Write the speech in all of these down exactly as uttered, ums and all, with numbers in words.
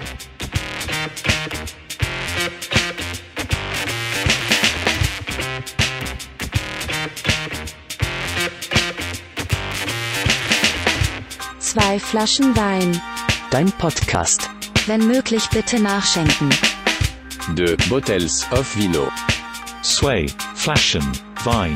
Zwei Flaschen Wein. Dein Podcast. Wenn möglich bitte nachschenken. Deux bottles of vino. Zwei Flaschen Wein.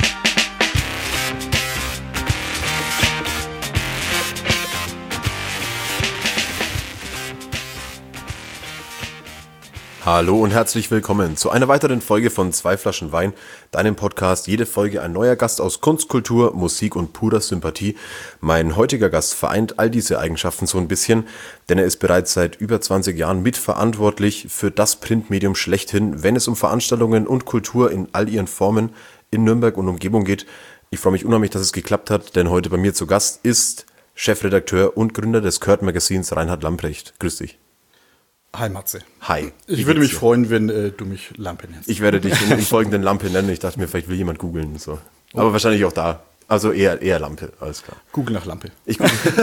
Hallo und herzlich willkommen zu einer weiteren Folge von Zwei Flaschen Wein, deinem Podcast. Jede Folge ein neuer Gast aus Kunst, Kultur, Musik und purer Sympathie. Mein heutiger Gast vereint all diese Eigenschaften so ein bisschen, denn er ist bereits seit über zwanzig Jahren mitverantwortlich für das Printmedium schlechthin, wenn es um Veranstaltungen und Kultur in all ihren Formen in Nürnberg und Umgebung geht. Ich freue mich unheimlich, dass es geklappt hat, denn heute bei mir zu Gast ist Chefredakteur und Gründer des Kurt-Magazins Reinhard Lamprecht. Grüß dich. Hi Matze. Hi. Ich würde mich freuen, wenn äh, du mich Lampe nennst. Ich werde dich im, im folgenden Lampe nennen. Ich dachte mir, vielleicht will jemand googeln. So. Aber oh. wahrscheinlich auch da. Also eher, eher Lampe, alles klar. Google nach Lampe. Ich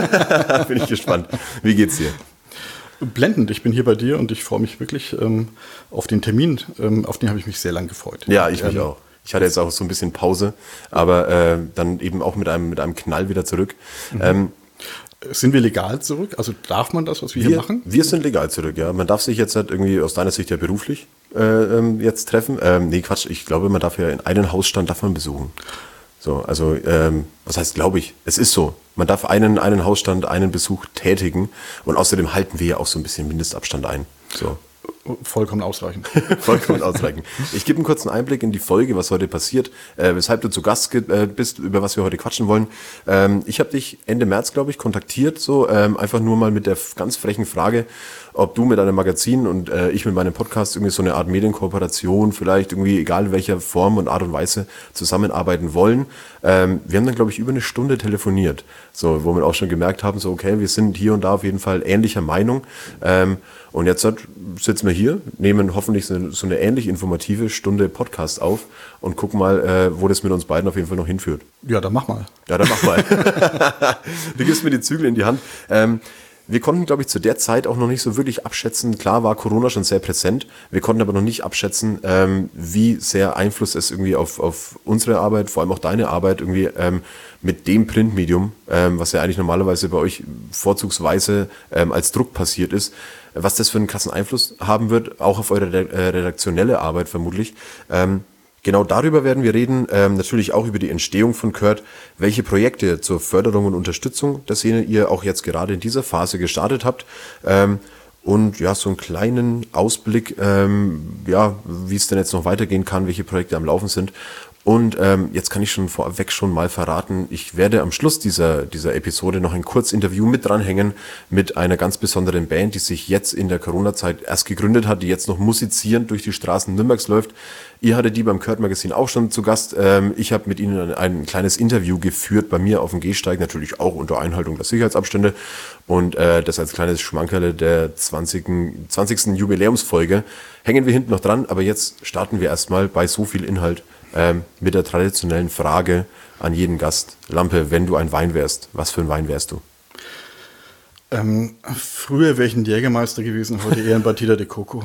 bin ich gespannt. Wie geht's dir? Blendend. Ich bin hier bei dir und ich freue mich wirklich ähm, auf den Termin. Ähm, auf den habe ich mich sehr lang gefreut. Ja, ich mich ähm, auch. Ich hatte jetzt auch so ein bisschen Pause, aber äh, dann eben auch mit einem, mit einem Knall wieder zurück. Mhm. Ähm, Sind wir legal zurück? Also darf man das, was wir, wir hier machen? Wir sind legal zurück, ja. Man darf sich jetzt halt irgendwie aus deiner Sicht ja beruflich äh, ähm, jetzt treffen. Ähm, nee, Quatsch, ich glaube, man darf ja in einen Hausstand darf man besuchen. So, also, ähm, was heißt, glaube ich? Es ist so. Man darf einen, einen Hausstand, einen Besuch tätigen und außerdem halten wir ja auch so ein bisschen Mindestabstand ein. So. Vollkommen ausreichend. Vollkommen ausreichend. Ich gebe einen kurzen Einblick in die Folge, was heute passiert, äh, weshalb du zu Gast ge- äh, bist, über was wir heute quatschen wollen. Ähm, ich habe dich Ende März, glaube ich, kontaktiert, so ähm, einfach nur mal mit der f- ganz frechen Frage, ob du mit deinem Magazin und äh, ich mit meinem Podcast irgendwie so eine Art Medienkooperation, vielleicht irgendwie, egal in welcher Form und Art und Weise, zusammenarbeiten wollen. Ähm, wir haben dann, glaube ich, über eine Stunde telefoniert, so, wo wir auch schon gemerkt haben, so okay, wir sind hier und da auf jeden Fall ähnlicher Meinung. Ähm, und jetzt halt, sitzen wir hier, nehmen hoffentlich so, so eine ähnlich informative Stunde Podcast auf und gucken mal, äh, wo das mit uns beiden auf jeden Fall noch hinführt. Ja, dann mach mal. Ja, dann mach mal. Du gibst mir die Zügel in die Hand. Ähm, wir konnten, glaube ich, zu der Zeit auch noch nicht so wirklich abschätzen. Klar war Corona schon sehr präsent. Wir konnten aber noch nicht abschätzen, ähm, wie sehr Einfluss es irgendwie auf, auf unsere Arbeit, vor allem auch deine Arbeit irgendwie ähm, mit dem Printmedium, ähm, was ja eigentlich normalerweise bei euch vorzugsweise ähm, als Druck passiert ist, was das für einen krassen Einfluss haben wird, auch auf eure redaktionelle Arbeit vermutlich. Ähm, genau darüber werden wir reden, ähm, natürlich auch über die Entstehung von Kurt, welche Projekte zur Förderung und Unterstützung der Szene ihr auch jetzt gerade in dieser Phase gestartet habt. Ähm, und ja, so einen kleinen Ausblick, ähm, ja, wie es denn jetzt noch weitergehen kann, welche Projekte am Laufen sind. Und ähm, jetzt kann ich schon vorweg schon mal verraten, ich werde am Schluss dieser, dieser Episode noch ein Kurzinterview mit dranhängen mit einer ganz besonderen Band, die sich jetzt in der Corona-Zeit erst gegründet hat, die jetzt noch musizierend durch die Straßen Nürnbergs läuft. Ihr hattet die beim Kurt-Magazin auch schon zu Gast. Ähm, ich habe mit ihnen ein, ein kleines Interview geführt bei mir auf dem Gehsteig, natürlich auch unter Einhaltung der Sicherheitsabstände. Und äh, das als kleines Schmankerle der zwanzigsten. zwanzigsten Jubiläumsfolge. Hängen wir hinten noch dran, aber jetzt starten wir erstmal bei so viel Inhalt ähm, mit der traditionellen Frage an jeden Gast. Lampe, wenn du ein Wein wärst, was für ein Wein wärst du? Ähm, früher wäre ich ein Jägermeister gewesen, heute eher ein Batida de Coco.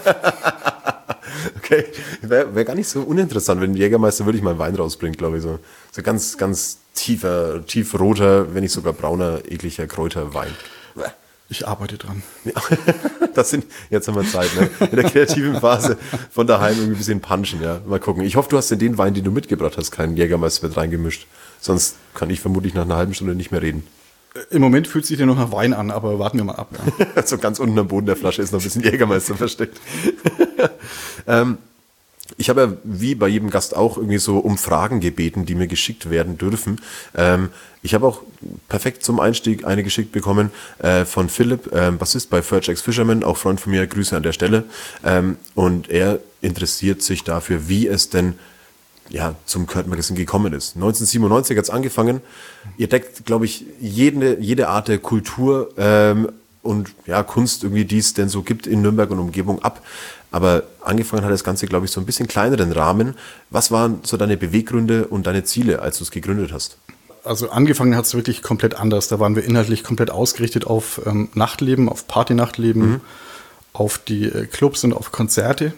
Okay, wäre wär gar nicht so uninteressant, wenn ein Jägermeister wirklich mal einen Wein rausbringt, glaube ich. So, so ganz, ganz tiefer, tiefroter, wenn nicht sogar brauner, ekliger Kräuterwein. Ich arbeite dran. Ja, das sind, jetzt haben wir Zeit, ne? In der kreativen Phase von daheim irgendwie ein bisschen punchen, ja. Mal gucken. Ich hoffe, du hast in den Wein, den du mitgebracht hast, keinen Jägermeister mit reingemischt. Sonst kann ich vermutlich nach einer halben Stunde nicht mehr reden. Im Moment fühlt sich der noch nach Wein an, aber warten wir mal ab. Ja. So ganz unten am Boden der Flasche ist noch ein bisschen Jägermeister versteckt. ähm, ich habe ja wie bei jedem Gast auch irgendwie so um Fragen gebeten, die mir geschickt werden dürfen. Ähm, ich habe auch perfekt zum Einstieg eine geschickt bekommen äh, von Philipp, ähm, Bassist bei Fergex Fisherman, auch Freund von mir, Grüße an der Stelle. Ähm, und er interessiert sich dafür, wie es denn ja, zum Kurt-Magazin gekommen ist. neunzehnhundertsiebenundneunzig hat es angefangen. Ihr deckt, glaube ich, jede, jede Art der Kultur ähm, und ja, Kunst irgendwie, die es denn so gibt in Nürnberg und Umgebung ab. Aber angefangen hat das Ganze, glaube ich, so ein bisschen kleineren Rahmen. Was waren so deine Beweggründe und deine Ziele, als du es gegründet hast? also angefangen hat es wirklich komplett anders. Da waren wir inhaltlich komplett ausgerichtet auf ähm, Nachtleben, auf Party-Nachtleben, mhm. auf die äh, Clubs und auf Konzerte.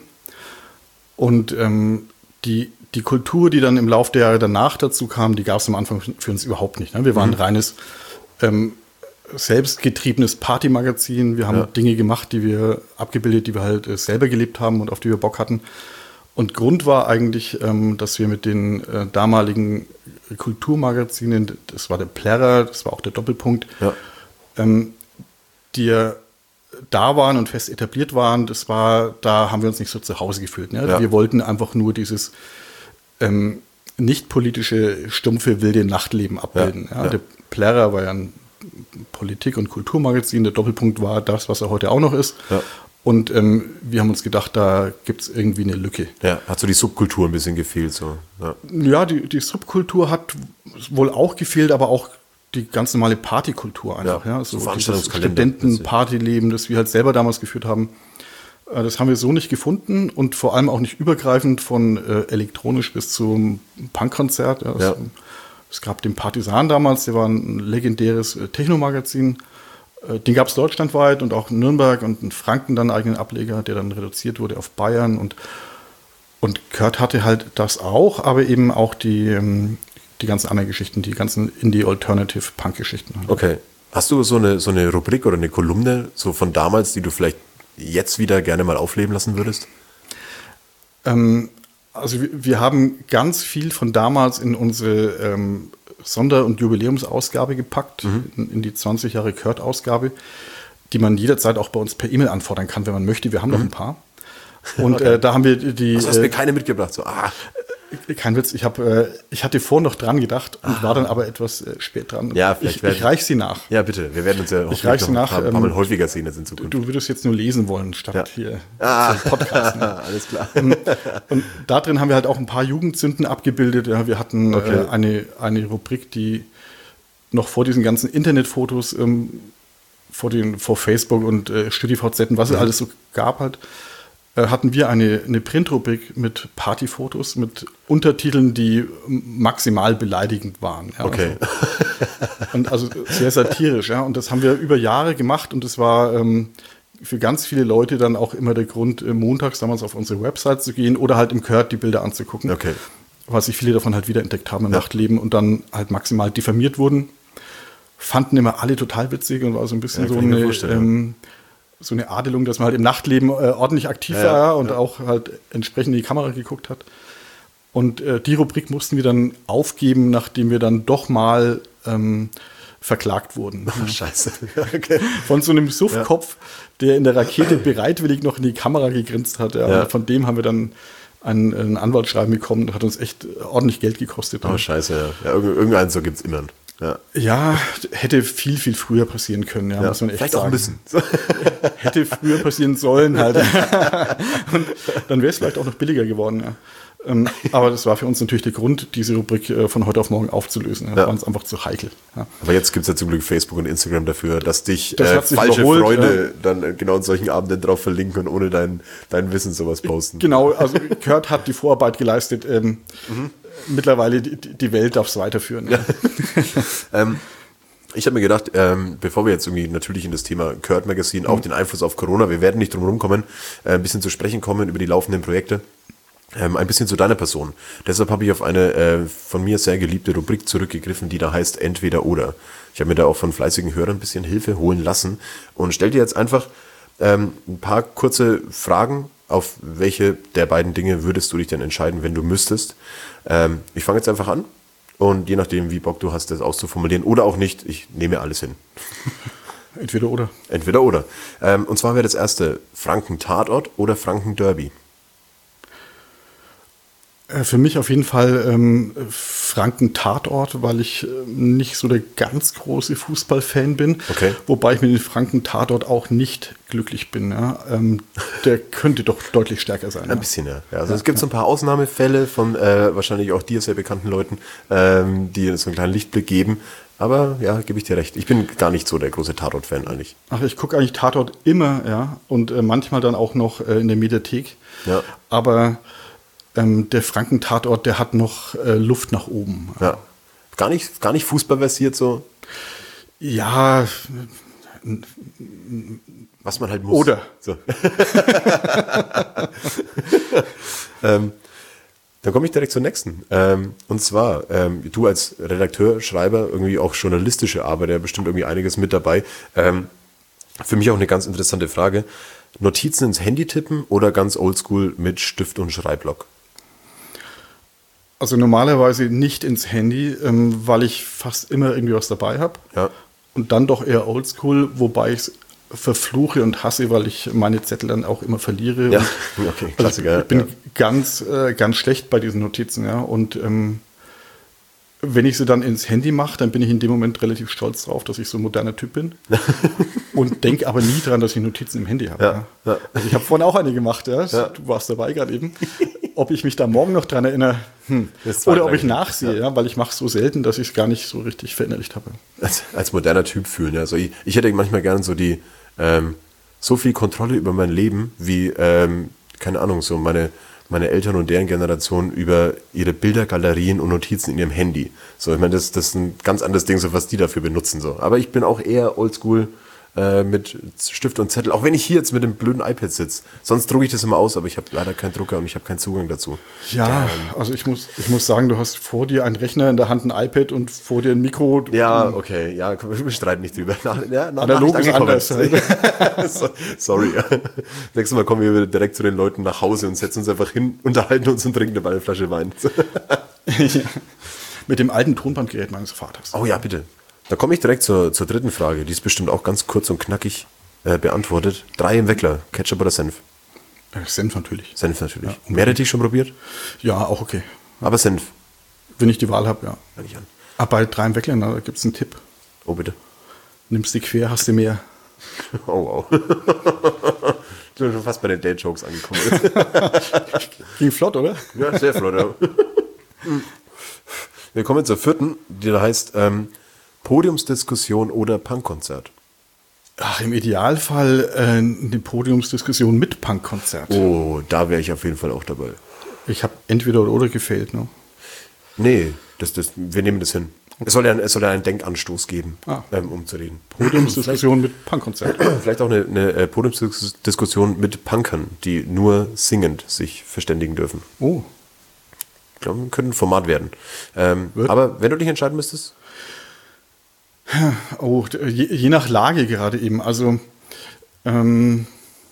Und ähm, die, die Kultur, die dann im Laufe der Jahre danach dazu kam, die gab es am Anfang für uns überhaupt nicht. Ne? Wir waren mhm. reines ähm, selbstgetriebenes Partymagazin. Wir haben ja. Dinge gemacht, die wir abgebildet, die wir halt äh, selber gelebt haben und auf die wir Bock hatten. Und Grund war eigentlich, ähm, dass wir mit den äh, damaligen Kulturmagazinen, das war der Plärrer, das war auch der Doppelpunkt, ja. ähm, die ja da waren und fest etabliert waren, das war, da haben wir uns nicht so zu Hause gefühlt. Ne? Ja. Wir wollten einfach nur dieses ähm, nicht politische, stumpfe, wilde Nachtleben abbilden. Ja. Ja? Ja. Der Plärrer war ja ein Politik- und Kulturmagazin, der Doppelpunkt war das, was er heute auch noch ist. Ja. Und ähm, wir haben uns gedacht, da gibt es irgendwie eine Lücke. Ja, hat so die Subkultur ein bisschen gefehlt. So. Ja, ja die, die Subkultur hat wohl auch gefehlt, aber auch die ganz normale Partykultur einfach. Ja, ja. So, so dieses Studenten-Partyleben, das wir halt selber damals geführt haben, äh, das haben wir so nicht gefunden und vor allem auch nicht übergreifend von äh, elektronisch bis zum Punkkonzert. Ja, ja. Es gab den Partisan damals, der war ein legendäres äh, Technomagazin. Den gab es deutschlandweit und auch in Nürnberg und in Franken dann einen eigenen Ableger, der dann reduziert wurde auf Bayern. Und, und Kurt hatte halt das auch, aber eben auch die, die ganzen anderen Geschichten, die ganzen Indie-Alternative-Punk-Geschichten. Okay. Hast du so eine, so eine Rubrik oder eine Kolumne so von damals, die du vielleicht jetzt wieder gerne mal aufleben lassen würdest? Ähm, also wir, wir haben ganz viel von damals in unsere ähm, Sonder- und Jubiläumsausgabe gepackt, mhm. in, in die zwanzig Jahre Kurt-Ausgabe, die man jederzeit auch bei uns per E-Mail anfordern kann, wenn man möchte. Wir haben mhm. noch ein paar. Und okay. äh, da haben wir die... Was hast du mir äh, keine mitgebracht? So, ah. Kein Witz, ich, hab, äh, ich hatte vorhin noch dran gedacht und ah. war dann aber etwas äh, spät dran. Ja, vielleicht ich, ich reiche sie nach. Ja, bitte, wir werden uns ja ich reich sie nach, ein paar, paar Mal häufiger sehen jetzt in Zukunft. Du, du würdest jetzt nur lesen wollen, statt ja. hier ah. Podcast. Ne? Alles klar. Und, und da drin haben wir halt auch ein paar Jugendsünden abgebildet. Ja, wir hatten okay. äh, eine, eine Rubrik, die noch vor diesen ganzen Internetfotos, ähm, vor, den, vor Facebook und äh, StudiVZ, was es mhm. alles so gab halt, äh, hatten wir eine, eine Printrubrik mit Partyfotos, mit Untertiteln, die maximal beleidigend waren. Ja, okay. Also, und also sehr satirisch. Ja, und das haben wir über Jahre gemacht und das war ähm, für ganz viele Leute dann auch immer der Grund, äh, montags damals auf unsere Website zu gehen oder halt im Kurt die Bilder anzugucken. Okay. Weil sich viele davon halt wiederentdeckt haben im ja. Nachtleben und dann halt maximal diffamiert wurden. Fanden immer alle total witzig und war so ein bisschen ja, so, eine, ähm, so eine Adelung, dass man halt im Nachtleben äh, ordentlich aktiv ja, war und ja. auch halt entsprechend in die Kamera geguckt hat. Und äh, die Rubrik mussten wir dann aufgeben, nachdem wir dann doch mal ähm, verklagt wurden. Oh, scheiße. Okay. Von so einem Suffkopf, ja. der in der Rakete bereitwillig noch in die Kamera gegrinst hat. Ja. Ja. Und von dem haben wir dann ein, ein Anwaltsschreiben bekommen. Das hat uns echt ordentlich Geld gekostet. Oh, scheiße, ja. ja irgendeinen so gibt es immer. Ja. ja, hätte viel, viel früher passieren können, ja, ja. muss man echt Vielleicht sagen. auch ein bisschen. Hätte früher passieren sollen halt. Und dann wäre es vielleicht auch noch billiger geworden, ja. Ähm, aber das war für uns natürlich der Grund, diese Rubrik äh, von heute auf morgen aufzulösen. Das ja. war uns einfach zu heikel. Ja. Aber jetzt gibt es ja zum Glück Facebook und Instagram dafür, dass dich das äh, falsche überholt, Freunde ja. dann äh, genau an solchen Abenden drauf verlinken und ohne dein, dein Wissen sowas posten. Genau, also Kurt hat die Vorarbeit geleistet. Ähm, mhm. Mittlerweile die, die Welt darf es weiterführen. Ja. ähm, ich habe mir gedacht, ähm, bevor wir jetzt irgendwie natürlich in das Thema Kurt Magazine, mhm. auch den Einfluss auf Corona, wir werden nicht drum herum kommen, äh, ein bisschen zu sprechen kommen über die laufenden Projekte. Ähm, ein bisschen zu deiner Person. Deshalb habe ich auf eine äh, von mir sehr geliebte Rubrik zurückgegriffen, die da heißt Entweder oder. Ich habe mir da auch von fleißigen Hörern ein bisschen Hilfe holen lassen und stell dir jetzt einfach ähm, ein paar kurze Fragen, auf welche der beiden Dinge würdest du dich denn entscheiden, wenn du müsstest. Ähm, ich fange jetzt einfach an und je nachdem, wie Bock du hast, das auszuformulieren oder auch nicht, ich nehme alles hin. Entweder oder. Entweder oder. Ähm, und zwar wäre das erste Franken-Tatort oder Franken-Derby. Für mich auf jeden Fall ähm, Franken-Tatort, weil ich äh, nicht so der ganz große Fußballfan bin. Okay. Wobei ich mit dem Franken-Tatort auch nicht glücklich bin. Ja. Ähm, der könnte doch deutlich stärker sein. Ein ja. bisschen, ja. ja also ja, es gibt ja. so ein paar Ausnahmefälle von äh, wahrscheinlich auch dir sehr bekannten Leuten, ähm, die so einen kleinen Lichtblick geben. Aber ja, gebe ich dir recht. Ich bin gar nicht so der große Tatort-Fan eigentlich. Ach, ich gucke eigentlich Tatort immer, ja. Und äh, manchmal dann auch noch äh, in der Mediathek. Ja. Aber Ähm, der Franken-Tatort, der hat noch äh, Luft nach oben. Ja. Gar nicht, gar nicht fußballversiert so? Ja, was man halt muss. Oder. So. ähm, dann komme ich direkt zur nächsten. Ähm, und zwar, ähm, du als Redakteur, Schreiber, irgendwie auch journalistische Arbeit, ja bestimmt irgendwie einiges mit dabei. Ähm, für mich auch eine ganz interessante Frage. Notizen ins Handy tippen oder ganz oldschool mit Stift und Schreibblock? Also normalerweise nicht ins Handy, ähm, weil ich fast immer irgendwie was dabei habe. Ja. Und dann doch eher oldschool, wobei ich es verfluche und hasse, weil ich meine Zettel dann auch immer verliere. Ja, und okay, Klassiker. Also ich bin ja. ganz, äh, ganz schlecht bei diesen Notizen, ja. Und ähm, wenn ich sie dann ins Handy mache, dann bin ich in dem Moment relativ stolz drauf, dass ich so ein moderner Typ bin. Und denke aber nie dran, dass ich Notizen im Handy habe. Ja, Ja. ja. Also ich habe vorhin auch eine gemacht, ja. Ja. Du warst dabei gerade eben. Ob ich mich da morgen noch dran erinnere, hm. Das war oder ob ich lang. nachsehe, ja. Ja, weil ich mache es so selten, dass ich es gar nicht so richtig verinnerlicht habe. Als, als moderner Typ fühlen. Ja. Also ich, ich hätte manchmal gern so die ähm, so viel Kontrolle über mein Leben, wie, ähm, keine Ahnung, so meine, meine Eltern und deren Generation über ihre Bildergalerien und Notizen in ihrem Handy. So, ich meine, das, das ist ein ganz anderes Ding, so was die dafür benutzen. So. Aber ich bin auch eher oldschool äh, mit Stift und Zettel, auch wenn ich hier jetzt mit dem blöden iPad sitze. Sonst drucke ich das immer aus, aber ich habe leider keinen Drucker und ich habe keinen Zugang dazu. Ja, also ich muss, ich muss sagen, du hast vor dir einen Rechner, in der Hand ein iPad und vor dir ein Mikro. Ja, okay, ja, wir streiten nicht drüber. Nach, ja, nach, Analog ist angekommen. anders. So, sorry. Nächstes Mal kommen wir direkt zu den Leuten nach Hause und setzen uns einfach hin, unterhalten uns und trinken eine Flasche Wein. Ja. Mit dem alten Tonbandgerät meines Vaters. Oh ja, bitte. Da komme ich direkt zur, zur dritten Frage. Die ist bestimmt auch ganz kurz und knackig äh, beantwortet. Drei im Weckler, Ketchup oder Senf? Äh, Senf natürlich. Senf natürlich. Ja, Meerrettich schon probiert? Ja, auch okay. Aber Senf. Wenn ich die Wahl habe, ja. Fang ich an. Aber bei drei im Weckler, da gibt es einen Tipp. Oh, bitte. Nimmst die quer, hast du mehr. Oh, wow. Ich bin schon fast bei den Date-Jokes angekommen. Ging flott, oder? Ja, sehr flott. Ja. Wir kommen zur vierten, die da heißt ähm, Podiumsdiskussion oder Punkkonzert. Ach, im Idealfall äh, eine Podiumsdiskussion mit Punkkonzert. Oh, da wäre ich auf jeden Fall auch dabei. Ich habe entweder oder, oder gefehlt, ne? Nee, das, das, wir nehmen das hin. Es soll ja, es soll ja einen Denkanstoß geben, Ah. ähm, um zu reden. Podiumsdiskussion mit Punkkonzert. Vielleicht auch eine, eine äh, Podiumsdiskussion mit Punkern, die nur singend sich verständigen dürfen. Oh, Ich glaube, könnte ein Format werden. Ähm, Wird. aber wenn du dich entscheiden müsstest? oh je, je nach Lage gerade eben. Also, ähm,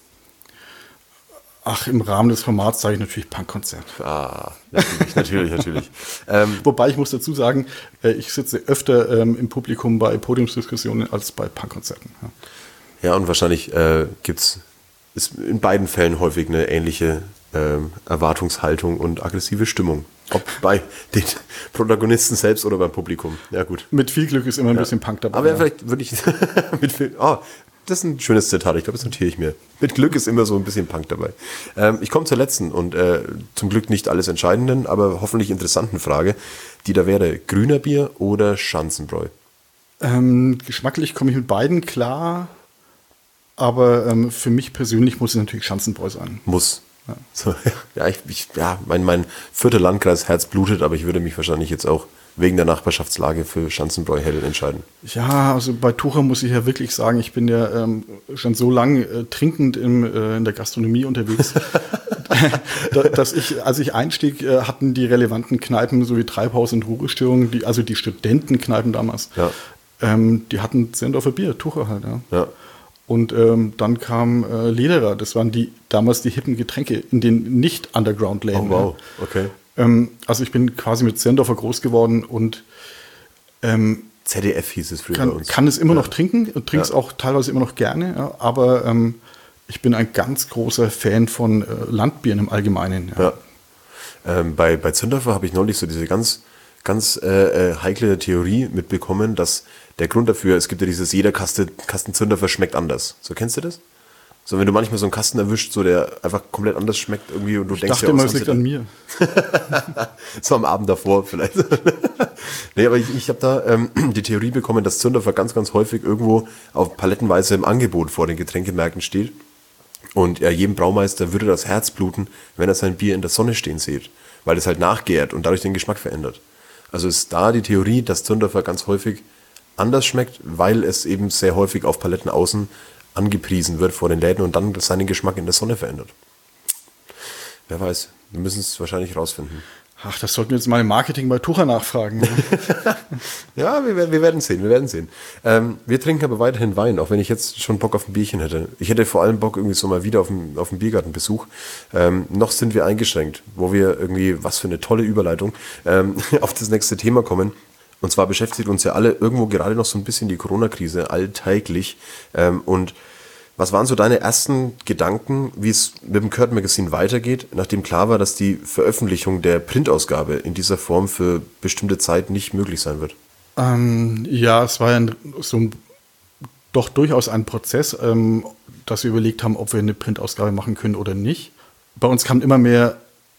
ach, im Rahmen des Formats sage ich natürlich Punkkonzert. Ah, natürlich, natürlich, natürlich. Ähm, Wobei ich muss dazu sagen, äh, ich sitze öfter ähm, im Publikum bei Podiumsdiskussionen als bei Punkkonzerten. Ja. ja, und wahrscheinlich äh, gibt es in beiden Fällen häufig eine ähnliche ähm, Erwartungshaltung und aggressive Stimmung. Ob bei den Protagonisten selbst oder beim Publikum. Ja, gut. Mit viel Glück ist immer ein bisschen Punk dabei. Aber ja, ja. vielleicht würde ich mit viel, oh, das ist ein schönes Zitat, ich glaube, das notiere ich mir. Mit Glück ist immer so ein bisschen Punk dabei. Ähm, ich komme zur letzten und äh, zum Glück nicht alles Entscheidenden, aber hoffentlich interessanten Frage, die da wäre: Grüner Bier oder Schanzenbräu? Ähm, geschmacklich komme ich mit beiden klar, aber ähm, für mich persönlich muss es natürlich Schanzenbräu sein. Muss. Ja, so, ja, ich, ich, ja mein, mein vierter Landkreis Herz blutet, aber ich würde mich wahrscheinlich jetzt auch wegen der Nachbarschaftslage für Schanzenbräu hell entscheiden. Ja, also bei Tucher muss ich ja wirklich sagen, ich bin ja ähm, schon so lange äh, trinkend im, äh, in der Gastronomie unterwegs, da, dass ich, als ich einstieg, äh, hatten die relevanten Kneipen sowie Treibhaus und Ruhestörungen, die, also die Studentenkneipen damals, Ja. ähm, die hatten Zendorfer Bier, Tucher halt. Ja. Ja. Und ähm, dann kam äh, Lederer, das waren die damals die hippen Getränke in den Nicht-Underground-Läden. Oh, wow, okay. Ähm, also ich bin quasi mit Zendorfer groß geworden und ähm, Z D F hieß es früher bei kann, uns. kann es immer ja. noch trinken und trinke es Ja. auch teilweise immer noch gerne, ja, aber ähm, ich bin ein ganz großer Fan von äh, Landbieren im Allgemeinen. Ja. Ja. Ähm, bei, bei Zündorfer habe ich neulich so diese ganz, ganz äh, äh, heikle Theorie mitbekommen, dass der Grund dafür, es gibt ja dieses, jeder Kasten, Kasten Zündorfer schmeckt anders. So, kennst du das? So, wenn du manchmal so einen Kasten erwischt, so der einfach komplett anders schmeckt irgendwie und du Ich denkst dachte ja, immer, was es haben liegt sie an denn? mir. So am Abend davor vielleicht. Nee, aber ich, ich habe da ähm, die Theorie bekommen, dass Zündorfer ganz, ganz häufig irgendwo auf palettenweise im Angebot vor den Getränkemärkten steht. Und ja, jedem Braumeister würde das Herz bluten, wenn er sein Bier in der Sonne stehen sieht, weil es halt nachgärt und dadurch den Geschmack verändert. Also ist da die Theorie, dass Zündorfer ganz häufig anders schmeckt, weil es eben sehr häufig auf Paletten außen angepriesen wird vor den Läden und dann seinen Geschmack in der Sonne verändert. Wer weiß, wir müssen es wahrscheinlich rausfinden. Ach, das sollten wir jetzt mal im Marketing bei Tucher nachfragen. Ja, wir, wir werden sehen, wir werden sehen. Ähm, wir trinken aber weiterhin Wein, auch wenn ich jetzt schon Bock auf ein Bierchen hätte. Ich hätte vor allem Bock irgendwie so mal wieder auf einen, auf einen Biergartenbesuch. Ähm, noch sind wir eingeschränkt, wo wir irgendwie, was für eine tolle Überleitung, ähm, auf das nächste Thema kommen. Und zwar beschäftigt uns ja alle irgendwo gerade noch so ein bisschen die Corona-Krise, alltäglich. Ähm, und was waren so deine ersten Gedanken, wie es mit dem Kurt Magazine weitergeht, nachdem klar war, dass die Veröffentlichung der Printausgabe in dieser Form für bestimmte Zeit nicht möglich sein wird? Ähm, ja, es war ja ein, so ein, doch durchaus ein Prozess, ähm, dass wir überlegt haben, ob wir eine Printausgabe machen können oder nicht. Bei uns kamen immer mehr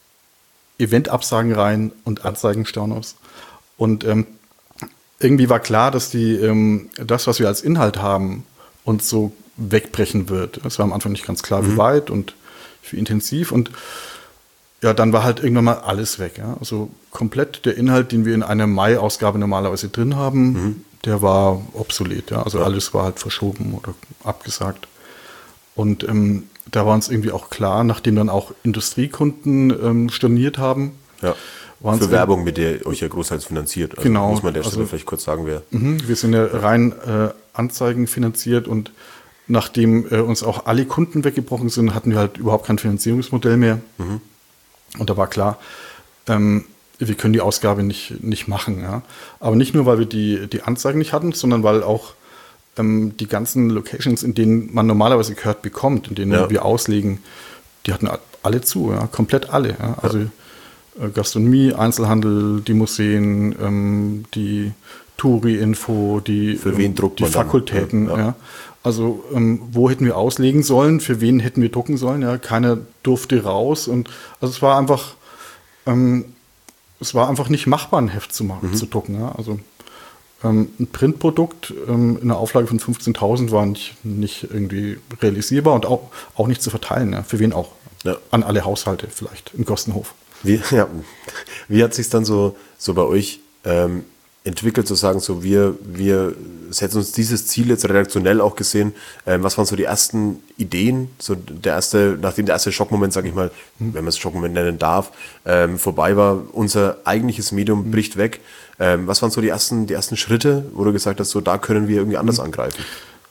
Eventabsagen rein und Anzeigenstornos. Und ähm, irgendwie war klar, dass die, ähm, das, was wir als Inhalt haben, uns so wegbrechen wird. Es war am Anfang nicht ganz klar, mhm. wie weit und wie intensiv. Und ja, dann war halt irgendwann mal alles weg. Ja? Also komplett der Inhalt, den wir in einer Mai-Ausgabe normalerweise drin haben, mhm. der war obsolet. Ja? Also ja. alles war halt verschoben oder abgesagt. Und ähm, da war uns irgendwie auch klar, nachdem dann auch Industriekunden ähm, storniert haben. Ja. Für Werbung, mit der ihr euch ja großteils finanziert. Also genau. Muss man der Stelle also, vielleicht kurz sagen, wer. Mhm, wir sind ja rein äh, Anzeigen finanziert und nachdem äh, uns auch alle Kunden weggebrochen sind, hatten wir halt überhaupt kein Finanzierungsmodell mehr. Mhm. Und da war klar, ähm, wir können die Ausgabe nicht, nicht machen. Ja? Aber nicht nur, weil wir die, die Anzeigen nicht hatten, sondern weil auch ähm, die ganzen Locations, in denen man normalerweise Kurt bekommt, in denen ja. wir auslegen, die hatten alle zu, ja? Komplett alle. Ja? Also ja. äh, Gastronomie, Einzelhandel, die Museen, ähm, die Touri-Info, die, Für wen druckt die man Fakultäten. Ja. Ja? Also ähm, wo hätten wir auslegen sollen, für wen hätten wir drucken sollen, ja, keiner durfte raus und also es war einfach, ähm, es war einfach nicht machbar, ein Heft zu machen, mhm. zu drucken, ja, also ähm, ein Printprodukt ähm, in einer Auflage von fünfzehntausend war nicht, nicht irgendwie realisierbar und auch, auch nicht zu verteilen, ja, für wen auch, ja. An alle Haushalte vielleicht im Gostenhof. Wie, ja, wie hat sich dann so, so bei euch ähm, entwickelt, zu sagen, so wir, wir setzen uns dieses Ziel jetzt redaktionell auch gesehen. Ähm, was waren so die ersten Ideen? So der erste, nachdem der erste Schockmoment, sage ich mal, mhm. wenn man es Schockmoment nennen darf, ähm, vorbei war, unser eigentliches Medium mhm. bricht weg. Ähm, was waren so die ersten, die ersten Schritte, wo du gesagt hast, so da können wir irgendwie anders mhm. angreifen?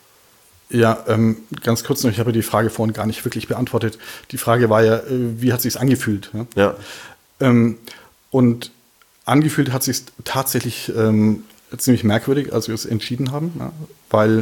Ja, ähm, ganz kurz noch, ich habe die Frage vorhin gar nicht wirklich beantwortet. Die Frage war ja, äh, wie hat es sich angefühlt? Ja. ja. Ähm, und angefühlt hat sich tatsächlich ähm, ziemlich merkwürdig, als wir es entschieden haben, ja, weil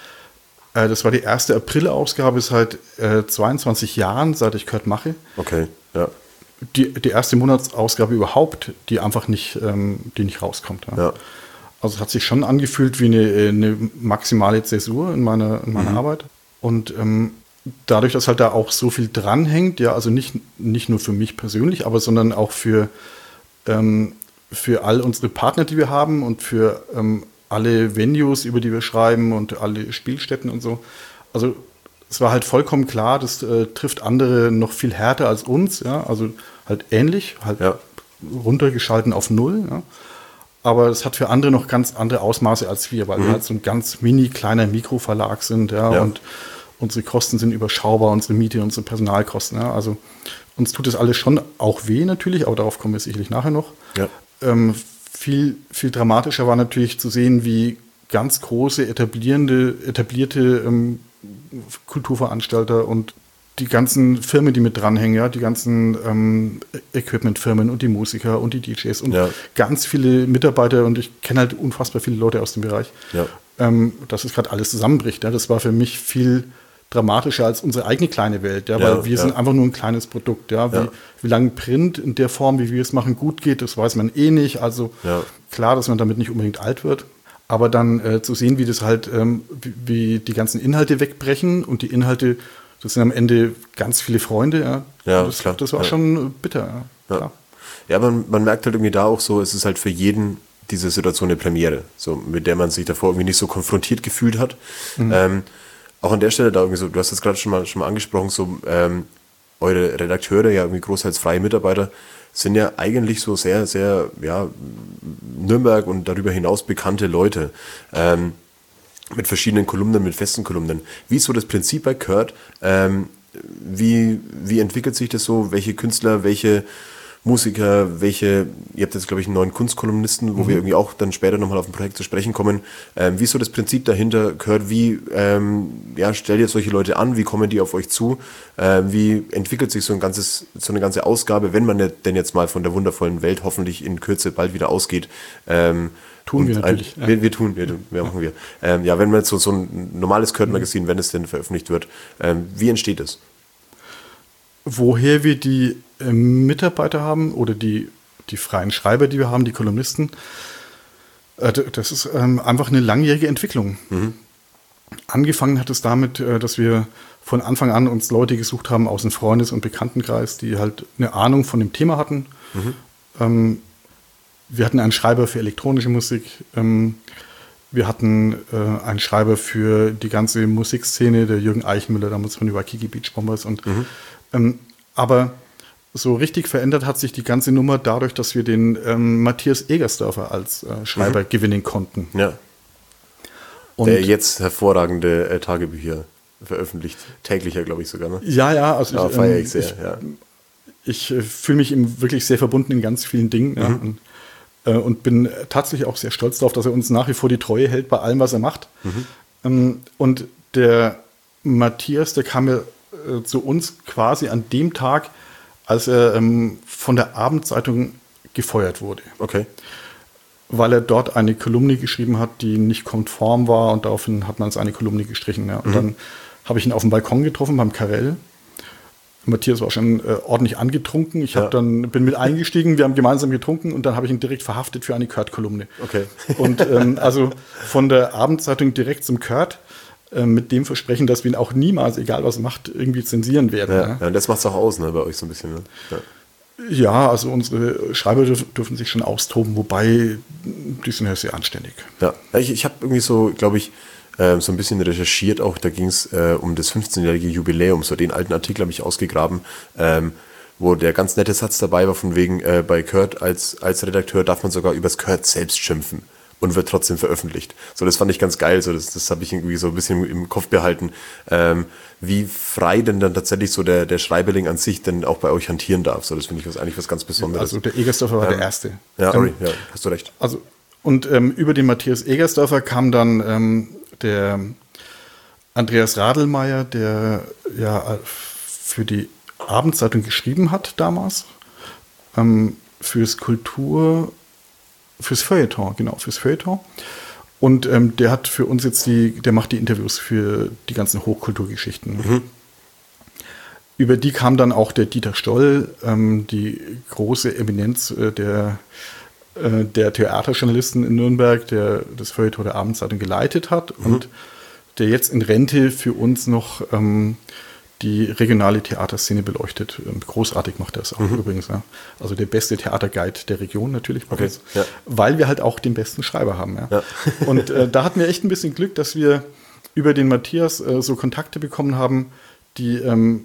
äh, das war die erste April-Ausgabe seit äh, zweiundzwanzig Jahren, seit ich Kurt mache. Okay, ja. Die, die erste Monatsausgabe überhaupt, die einfach nicht, ähm, die nicht rauskommt. Ja. Ja. Also es hat sich schon angefühlt wie eine, eine maximale Zäsur in meiner, in meiner mhm. Arbeit. Und ähm, dadurch, dass halt da auch so viel dranhängt, ja, also nicht, nicht nur für mich persönlich, aber sondern auch für ähm, für all unsere Partner, die wir haben und für ähm, alle Venues, über die wir schreiben und alle Spielstätten und so. Also es war halt vollkommen klar, das äh, trifft andere noch viel härter als uns, ja, also halt ähnlich, halt ja. runtergeschalten auf Null, ja. Aber es hat für andere noch ganz andere Ausmaße als wir, weil mhm. wir halt so ein ganz mini kleiner Mikroverlag sind, ja, ja. und unsere Kosten sind überschaubar, unsere Miete, unsere Personalkosten, ja, also uns tut das alles schon auch weh natürlich, aber darauf kommen wir sicherlich nachher noch. Ja. Ähm, viel, viel dramatischer war natürlich zu sehen, wie ganz große, etablierende, etablierte ähm, Kulturveranstalter und die ganzen Firmen, die mit dranhängen, ja, die ganzen ähm, Equipmentfirmen und die Musiker und die D Js und ja. ganz viele Mitarbeiter und ich kenne halt unfassbar viele Leute aus dem Bereich, ja. ähm, dass es gerade alles zusammenbricht. Ja. Das war für mich viel dramatischer als unsere eigene kleine Welt, ja, weil ja, wir ja. sind einfach nur ein kleines Produkt, ja, wie, ja. wie lange Print in der Form, wie wir es machen, gut geht, das weiß man eh nicht, also ja. klar, dass man damit nicht unbedingt alt wird, aber dann äh, zu sehen, wie das halt, ähm, wie, wie die ganzen Inhalte wegbrechen und die Inhalte, das sind am Ende ganz viele Freunde, ja, ja das, klar. das war ja. schon bitter, ja, klar. Ja, ja man, man merkt halt irgendwie da auch so, es ist halt für jeden diese Situation eine Premiere, so, mit der man sich davor irgendwie nicht so konfrontiert gefühlt hat, mhm. ähm, auch an der Stelle da irgendwie so, du hast es gerade schon mal, schon mal angesprochen, so ähm, eure Redakteure, ja irgendwie großteils freie Mitarbeiter, sind ja eigentlich so sehr, sehr, ja, Nürnberg und darüber hinaus bekannte Leute. Ähm, mit verschiedenen Kolumnen, mit festen Kolumnen. Wie ist so das Prinzip bei Kurt? Ähm, wie, wie entwickelt sich das so? Welche Künstler, welche Musiker, welche, ihr habt jetzt, glaube ich, einen neuen Kunstkolumnisten, wo mhm. wir irgendwie auch dann später nochmal auf ein Projekt zu sprechen kommen. Ähm, wie ist so das Prinzip dahinter, Kurt? Wie ähm, ja, stellt ihr solche Leute an? Wie kommen die auf euch zu? Ähm, wie entwickelt sich so ein ganzes, so eine ganze Ausgabe, wenn man denn jetzt mal von der wundervollen Welt hoffentlich in Kürze bald wieder ausgeht? Ähm, Tun wir natürlich. Ein, ja. wir, wir tun, wir, wir machen wir. Ähm, ja, wenn man jetzt so, so ein normales Kurt-Magazin, wenn es denn veröffentlicht wird, ähm, wie entsteht es? Woher wir die äh, Mitarbeiter haben oder die, die freien Schreiber, die wir haben, die Kolumnisten, äh, das ist ähm, einfach eine langjährige Entwicklung. Mhm. Angefangen hat es damit, äh, dass wir von Anfang an uns Leute gesucht haben aus dem Freundes- und Bekanntenkreis, die halt eine Ahnung von dem Thema hatten. Mhm. Ähm, Wir hatten einen Schreiber für elektronische Musik. Ähm, wir hatten äh, einen Schreiber für die ganze Musikszene, der Jürgen Eichenmüller, damals von den Waikiki Beach Bombers. Und, mhm. ähm, aber so richtig verändert hat sich die ganze Nummer dadurch, dass wir den ähm, Matthias Egersdörfer als äh, Schreiber mhm. gewinnen konnten. Ja. Und der jetzt hervorragende äh, Tagebücher veröffentlicht. Täglicher, glaube ich sogar. Ne? Ja, ja. Also ja, ich, feiere ähm, ich sehr. Ich, ja. ich äh, fühle mich ihm wirklich sehr verbunden in ganz vielen Dingen. Mhm. Ja, und, Und bin tatsächlich auch sehr stolz darauf, dass er uns nach wie vor die Treue hält bei allem, was er macht. Mhm. Und der Matthias, der kam ja zu uns quasi an dem Tag, als er von der Abendzeitung gefeuert wurde. Okay. Weil er dort eine Kolumne geschrieben hat, die nicht konform war und daraufhin hat man seine Kolumne gestrichen. Ja. Und mhm. dann habe ich ihn auf dem Balkon getroffen beim Karel. Matthias war schon äh, ordentlich angetrunken. Ich hab ja. dann, bin mit eingestiegen, wir haben gemeinsam getrunken und dann habe ich ihn direkt verhaftet für eine Kurt-Kolumne. Okay. Und ähm, also von der Abendzeitung direkt zum Kurt, äh, mit dem Versprechen, dass wir ihn auch niemals, egal was er macht, irgendwie zensieren werden. Ja, ja. ja und das macht es auch aus, ne, bei euch so ein bisschen. Ne? Ja. ja, also unsere Schreiber dürfen, dürfen sich schon austoben, wobei die sind ja sehr anständig. Ja, ich, ich habe irgendwie so, glaube ich, so ein bisschen recherchiert auch, da ging es äh, um das fünfzehnjährige Jubiläum, so den alten Artikel habe ich ausgegraben, ähm, wo der ganz nette Satz dabei war, von wegen, äh, bei Kurt als, als Redakteur darf man sogar übers Kurt selbst schimpfen und wird trotzdem veröffentlicht. So, das fand ich ganz geil, so das, das habe ich irgendwie so ein bisschen im Kopf behalten, ähm, wie frei denn dann tatsächlich so der, der Schreiberling an sich denn auch bei euch hantieren darf. So, das finde ich was, eigentlich was ganz Besonderes. Also der Egersdörfer war ähm, der Erste. Ja, sorry, ähm, ja, hast du recht. Also, und ähm, über den Matthias Egersdörfer kam dann ähm, der Andreas Radelmeier, der ja für die Abendzeitung geschrieben hat damals, ähm, fürs Kultur, fürs Feuilleton, genau, fürs Feuilleton. Und ähm, der hat für uns jetzt die, der macht die Interviews für die ganzen Hochkulturgeschichten. Mhm. Über die kam dann auch der Dieter Stoll, ähm, die große Eminenz äh, der der Theaterjournalisten in Nürnberg, der das Feuilleton der Abendzeitung geleitet hat mhm. und der jetzt in Rente für uns noch ähm, die regionale Theaterszene beleuchtet. Ähm, großartig macht er es auch mhm. übrigens. Ja. Also der beste Theaterguide der Region natürlich bei okay. uns, ja. weil wir halt auch den besten Schreiber haben. Ja. Ja. Und äh, da hatten wir echt ein bisschen Glück, dass wir über den Matthias äh, so Kontakte bekommen haben, die ähm,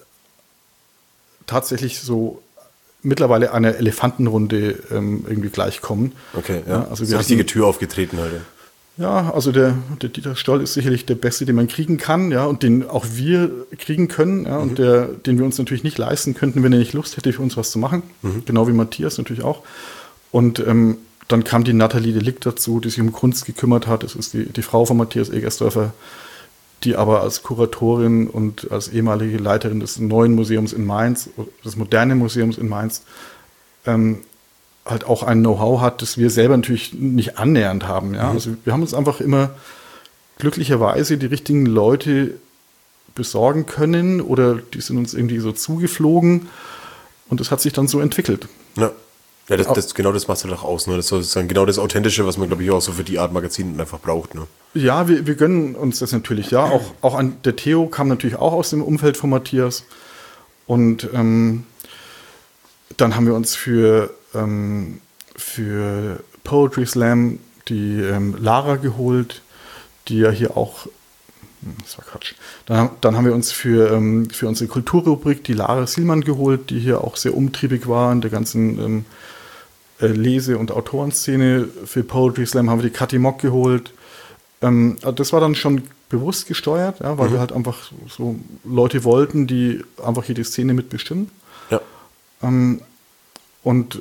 tatsächlich so mittlerweile einer Elefantenrunde ähm, irgendwie gleichkommen. Okay, ja. ja also so richtige Tür aufgetreten heute. Ja, also der, der Dieter Stoll ist sicherlich der Beste, den man kriegen kann, ja, und den auch wir kriegen können, ja, mhm. und der, den wir uns natürlich nicht leisten könnten, wenn er nicht Lust hätte, für uns was zu machen. Mhm. Genau wie Matthias natürlich auch. Und ähm, dann kam die Nathalie Delikt dazu, die sich um Kunst gekümmert hat. Das ist die, die Frau von Matthias Egersdörfer, die aber als Kuratorin und als ehemalige Leiterin des neuen Museums in Mainz, des modernen Museums in Mainz, ähm, halt auch ein Know-how hat, das wir selber natürlich nicht annähernd haben. Ja? Mhm. Also wir haben uns einfach immer glücklicherweise die richtigen Leute besorgen können oder die sind uns irgendwie so zugeflogen und das hat sich dann so entwickelt. Ja. Ja, das, das, genau das macht es halt auch aus. Ne? Das ist dann genau das Authentische, was man, glaube ich, auch so für die Art Magazin einfach braucht. Ne? Ja, wir, wir gönnen uns das natürlich. Ja, auch, auch an, der Theo kam natürlich auch aus dem Umfeld von Matthias. Und ähm, dann haben wir uns für, ähm, für Poetry Slam die ähm, Lara geholt, die ja hier auch Das war Quatsch. Dann, dann haben wir uns für, ähm, für unsere Kulturrubrik die Lara Sielmann geholt, die hier auch sehr umtriebig war in der ganzen ähm, äh, Lese- und Autorenszene. Für Poetry Slam haben wir die Kathi Mock geholt. Ähm, also das war dann schon bewusst gesteuert, ja, weil mhm. wir halt einfach so Leute wollten, die einfach hier die Szene mitbestimmen. Ja. Ähm, und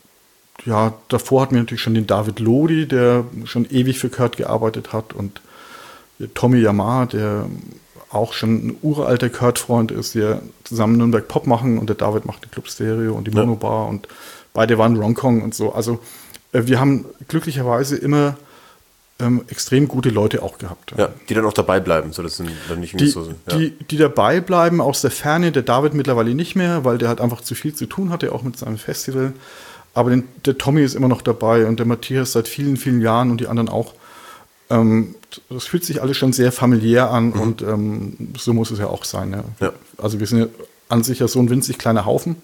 ja, davor hatten wir natürlich schon den David Lodi, der schon ewig für Kurt gearbeitet hat, und Tommy Yamar, der auch schon ein uralter Kurt-Freund ist, der zusammen Nürnberg Pop machen, und der David macht die Club Stereo und die ja. Monobar, und beide waren Ronkong und so. Also äh, wir haben glücklicherweise immer ähm, extrem gute Leute auch gehabt. Ja, die dann auch dabei bleiben, so dass dann nicht irgendwie die, so sind. Ja. Die, die dabei bleiben aus der Ferne, der David mittlerweile nicht mehr, weil der halt einfach zu viel zu tun hatte, auch mit seinem Festival. Aber den, der Tommy ist immer noch dabei und der Matthias seit vielen, vielen Jahren und die anderen auch. Ähm, das fühlt sich alles schon sehr familiär an, mhm. und ähm, so muss es ja auch sein. Ja. Ja. Also wir sind ja an sich ja so ein winzig kleiner Haufen,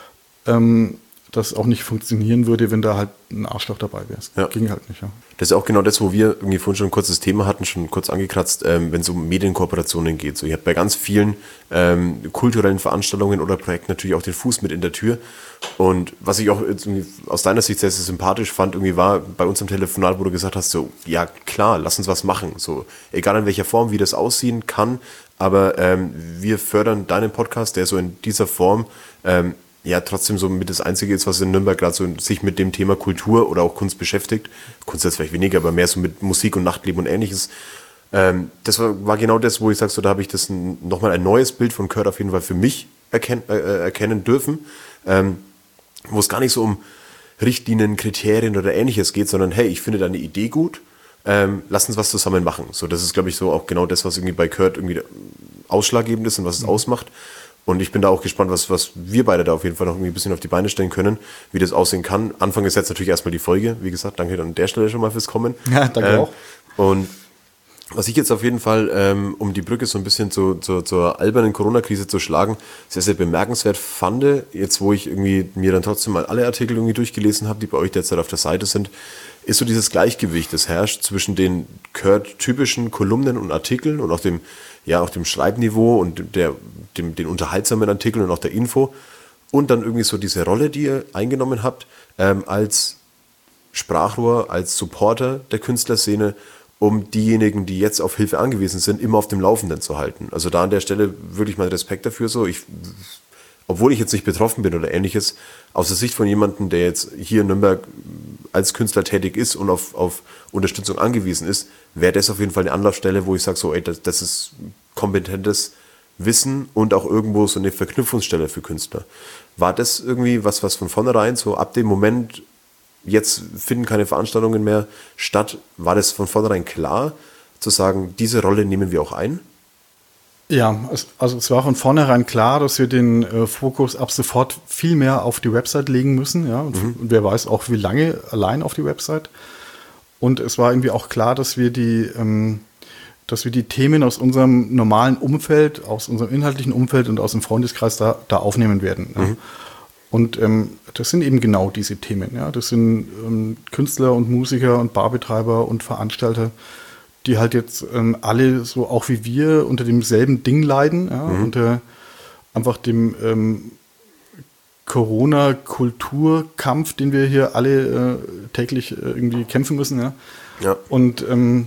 ähm, das auch nicht funktionieren würde, wenn da halt ein Arschloch dabei wäre. Ja. Ging halt nicht. Ja. Das ist auch genau das, wo wir irgendwie vorhin schon ein kurzes Thema hatten, schon kurz angekratzt, ähm, wenn es um Medienkooperationen geht. So, ich habe bei ganz vielen ähm, kulturellen Veranstaltungen oder Projekten natürlich auch den Fuß mit in der Tür. Und was ich auch irgendwie aus deiner Sicht sehr, sehr sympathisch fand, irgendwie war bei uns im Telefonat, wo du gesagt hast, so, ja klar, lass uns was machen. So, egal in welcher Form, wie das aussehen kann, aber ähm, wir fördern deinen Podcast, der so in dieser Form ähm, ja trotzdem so mit das Einzige ist, was in Nürnberg gerade so sich mit dem Thema Kultur oder auch Kunst beschäftigt. Kunst jetzt vielleicht weniger, aber mehr so mit Musik und Nachtleben und Ähnliches. Ähm, das war, war genau das, wo ich sage, so, da habe ich das nochmal ein neues Bild von Kurt auf jeden Fall für mich erken, äh, erkennen dürfen, ähm, wo es gar nicht so um Richtlinien, Kriterien oder Ähnliches geht, sondern hey, ich finde deine Idee gut, ähm, lass uns was zusammen machen. So, das ist, glaube ich, so auch genau das, was irgendwie bei Kurt irgendwie ausschlaggebend ist und was es mhm. ausmacht. Und ich bin da auch gespannt, was, was wir beide da auf jeden Fall noch irgendwie ein bisschen auf die Beine stellen können, wie das aussehen kann. Anfang ist jetzt natürlich erstmal die Folge. Wie gesagt, danke an der Stelle schon mal fürs Kommen. Ja, danke ähm, auch. Und was ich jetzt auf jeden Fall, ähm, um die Brücke so ein bisschen zu, zu, zur albernen Corona-Krise zu schlagen, sehr, sehr bemerkenswert fand, jetzt wo ich irgendwie mir dann trotzdem mal alle Artikel irgendwie durchgelesen habe, die bei euch derzeit auf der Seite sind, ist so dieses Gleichgewicht, das herrscht zwischen den Kurt-typischen Kolumnen und Artikeln und auch dem, ja, auch dem Schreibniveau und der, dem, den unterhaltsamen Artikeln und auch der Info und dann irgendwie so diese Rolle, die ihr eingenommen habt, ähm, als Sprachrohr, als Supporter der Künstlerszene, um diejenigen, die jetzt auf Hilfe angewiesen sind, immer auf dem Laufenden zu halten. Also da an der Stelle wirklich mal Respekt dafür so. Ich, obwohl ich jetzt nicht betroffen bin oder Ähnliches, aus der Sicht von jemandem, der jetzt hier in Nürnberg als Künstler tätig ist und auf, auf Unterstützung angewiesen ist, wäre das auf jeden Fall eine Anlaufstelle, wo ich sage, so, ey, das, das ist kompetentes Wissen und auch irgendwo so eine Verknüpfungsstelle für Künstler. War das irgendwie was, was von vornherein so ab dem Moment, jetzt finden keine Veranstaltungen mehr statt, war das von vornherein klar, zu sagen, diese Rolle nehmen wir auch ein? Ja, es, also es war von vornherein klar, dass wir den äh, Fokus ab sofort viel mehr auf die Website legen müssen. Ja? Und, mhm. und wer weiß auch, wie lange allein auf die Website. Und es war irgendwie auch klar, dass wir die, ähm, dass wir die Themen aus unserem normalen Umfeld, aus unserem inhaltlichen Umfeld und aus dem Freundeskreis da, da aufnehmen werden. Mhm. Ja? Und ähm, das sind eben genau diese Themen. Ja? Das sind ähm, Künstler und Musiker und Barbetreiber und Veranstalter, die halt jetzt ähm, alle so auch wie wir unter demselben Ding leiden, ja? mhm. unter einfach dem ähm, Corona-Kulturkampf, den wir hier alle äh, täglich äh, irgendwie kämpfen müssen. Ja? Ja. Und ähm,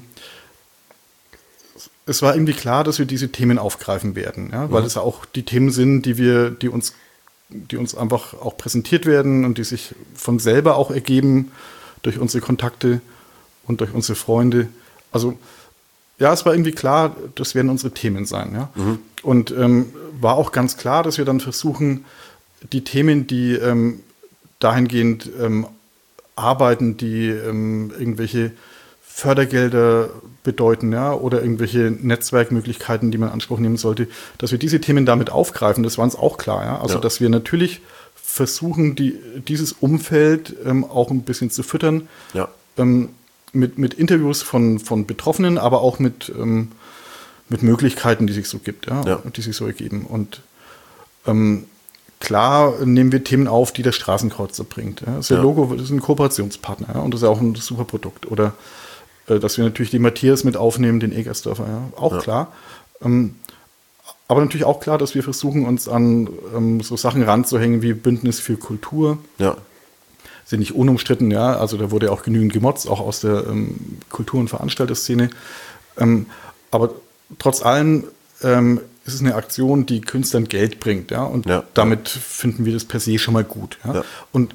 es war irgendwie klar, dass wir diese Themen aufgreifen werden, ja? weil mhm. es auch die Themen sind, die wir, die uns die uns einfach auch präsentiert werden und die sich von selber auch ergeben durch unsere Kontakte und durch unsere Freunde. Also ja, es war irgendwie klar, das werden unsere Themen sein. Ja? Mhm. Und ähm, war auch ganz klar, dass wir dann versuchen, die Themen, die ähm, dahingehend ähm, arbeiten, die ähm, irgendwelche Fördergelder bedeuten, ja, oder irgendwelche Netzwerkmöglichkeiten, die man in Anspruch nehmen sollte, dass wir diese Themen damit aufgreifen, das war uns auch klar. Ja? Also, ja. dass wir natürlich versuchen, die, dieses Umfeld ähm, auch ein bisschen zu füttern, ja. ähm, mit, mit Interviews von, von Betroffenen, aber auch mit, ähm, mit Möglichkeiten, die sich so gibt, ja? Ja. die sich so ergeben. Und ähm, klar nehmen wir Themen auf, die der Straßenkreuzer bringt. Ja? Das ist ja. Logo, das ist ein Kooperationspartner, ja? Und das ist auch ein super Produkt. Oder Äh, dass wir natürlich den Matthias mit aufnehmen, den Egersdorfer, ja, auch Ja. klar. Ähm, aber natürlich auch klar, dass wir versuchen, uns an ähm, so Sachen ranzuhängen wie Bündnis für Kultur. Ja. Sind nicht unumstritten, ja. Also da wurde ja auch genügend gemotzt, auch aus der ähm, Kultur- und Veranstalterszene. Ähm, aber trotz allem ähm, ist es eine Aktion, die Künstlern Geld bringt, ja. Und Ja. damit finden wir das per se schon mal gut. Ja? Ja. Und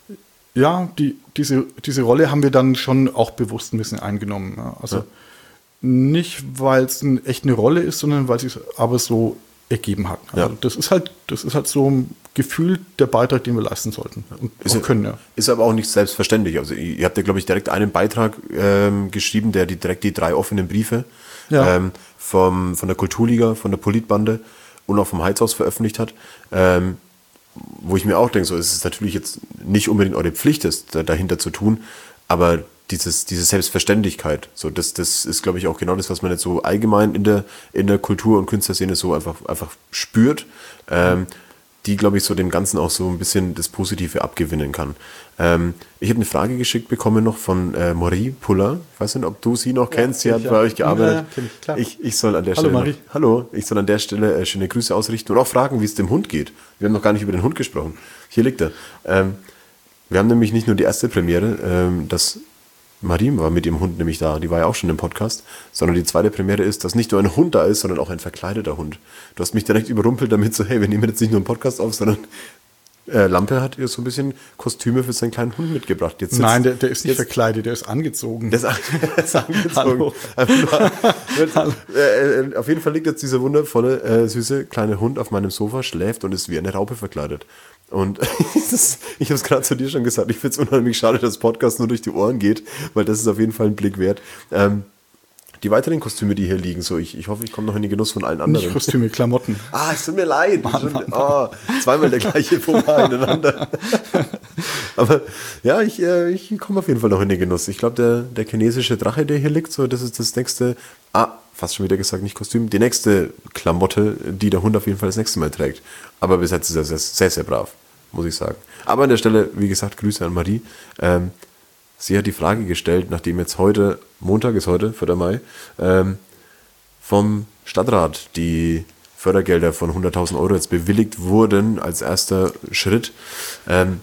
ja, die, diese, diese Rolle haben wir dann schon auch bewusst ein bisschen eingenommen. Ja? Also Ja. nicht, weil es ein, echt eine Rolle ist, sondern weil es sich aber so ergeben hat. Also Ja. das ist halt, das ist halt so ein Gefühl der Beitrag, den wir leisten sollten und Ist auch ja- können, ja. Ist aber auch nicht selbstverständlich. Also ihr habt ja, glaube ich, direkt einen Beitrag ähm, geschrieben, der die, direkt die drei offenen Briefe Ja. ähm, vom, von der Kulturliga, von der Politbande und auch vom Heizhaus veröffentlicht hat. Ähm, wo ich mir auch denke, so ist es natürlich jetzt nicht unbedingt eure Pflicht, das da- dahinter zu tun, aber dieses, diese Selbstverständlichkeit, so das, das ist, glaube ich, auch genau das, was man jetzt so allgemein in der, in der Kultur- und Künstlerszene so einfach, einfach spürt, ähm, die, glaube ich, so dem Ganzen auch so ein bisschen das Positive abgewinnen kann. Ähm, ich habe eine Frage geschickt bekommen noch von äh, Marie Puller. Ich weiß nicht, ob du sie noch kennst. Sie kenn hat ich, bei ja. euch gearbeitet. Ja, kenn ich, klar. ich, ich soll an der Hallo, Stelle Marie. noch, hallo, ich soll an der Stelle äh, schöne Grüße ausrichten und auch fragen, wie es dem Hund geht. Wir haben noch gar nicht über den Hund gesprochen. Hier liegt er. Ähm, wir haben nämlich nicht nur die erste Premiere, ähm, dass Marie war mit ihrem Hund nämlich da, die war ja auch schon im Podcast, sondern die zweite Premiere ist, dass nicht nur ein Hund da ist, sondern auch ein verkleideter Hund. Du hast mich direkt überrumpelt damit so, hey, wir nehmen jetzt nicht nur einen Podcast auf, sondern äh, Lampe hat ihr so ein bisschen Kostüme für seinen kleinen Hund mitgebracht. Jetzt sitzt- Nein, der, der ist nicht jetzt, verkleidet, der ist angezogen. der ist, an- der ist angezogen. Hallo. Äh, äh, auf jeden Fall liegt jetzt dieser wundervolle, äh, süße kleine Hund auf meinem Sofa, schläft und ist wie eine Raupe verkleidet. Und das, ich habe es gerade zu dir schon gesagt, ich finde es unheimlich schade, dass Podcast nur durch die Ohren geht, weil das ist auf jeden Fall ein Blick wert. Ähm, die weiteren Kostüme, die hier liegen, so ich, ich hoffe, ich komme noch in den Genuss von allen anderen. Nicht Kostüme, Klamotten. Ah, es tut mir leid. Schon, oh, zweimal der gleiche Fauxpas hintereinander. Aber ja, ich, äh, ich komme auf jeden Fall noch in den Genuss. Ich glaube, der, der chinesische Drache, der hier liegt, so, das ist das nächste, ah, fast schon wieder gesagt, nicht Kostüm, die nächste Klamotte, die der Hund auf jeden Fall das nächste Mal trägt. Aber bis jetzt ist er sehr, sehr, sehr brav, muss ich sagen. Aber an der Stelle, wie gesagt, Grüße an Marie. Ähm, sie hat die Frage gestellt, nachdem jetzt heute, Montag ist heute, vierter Mai, ähm, vom Stadtrat die Fördergelder von hunderttausend Euro jetzt bewilligt wurden als erster Schritt. Ähm,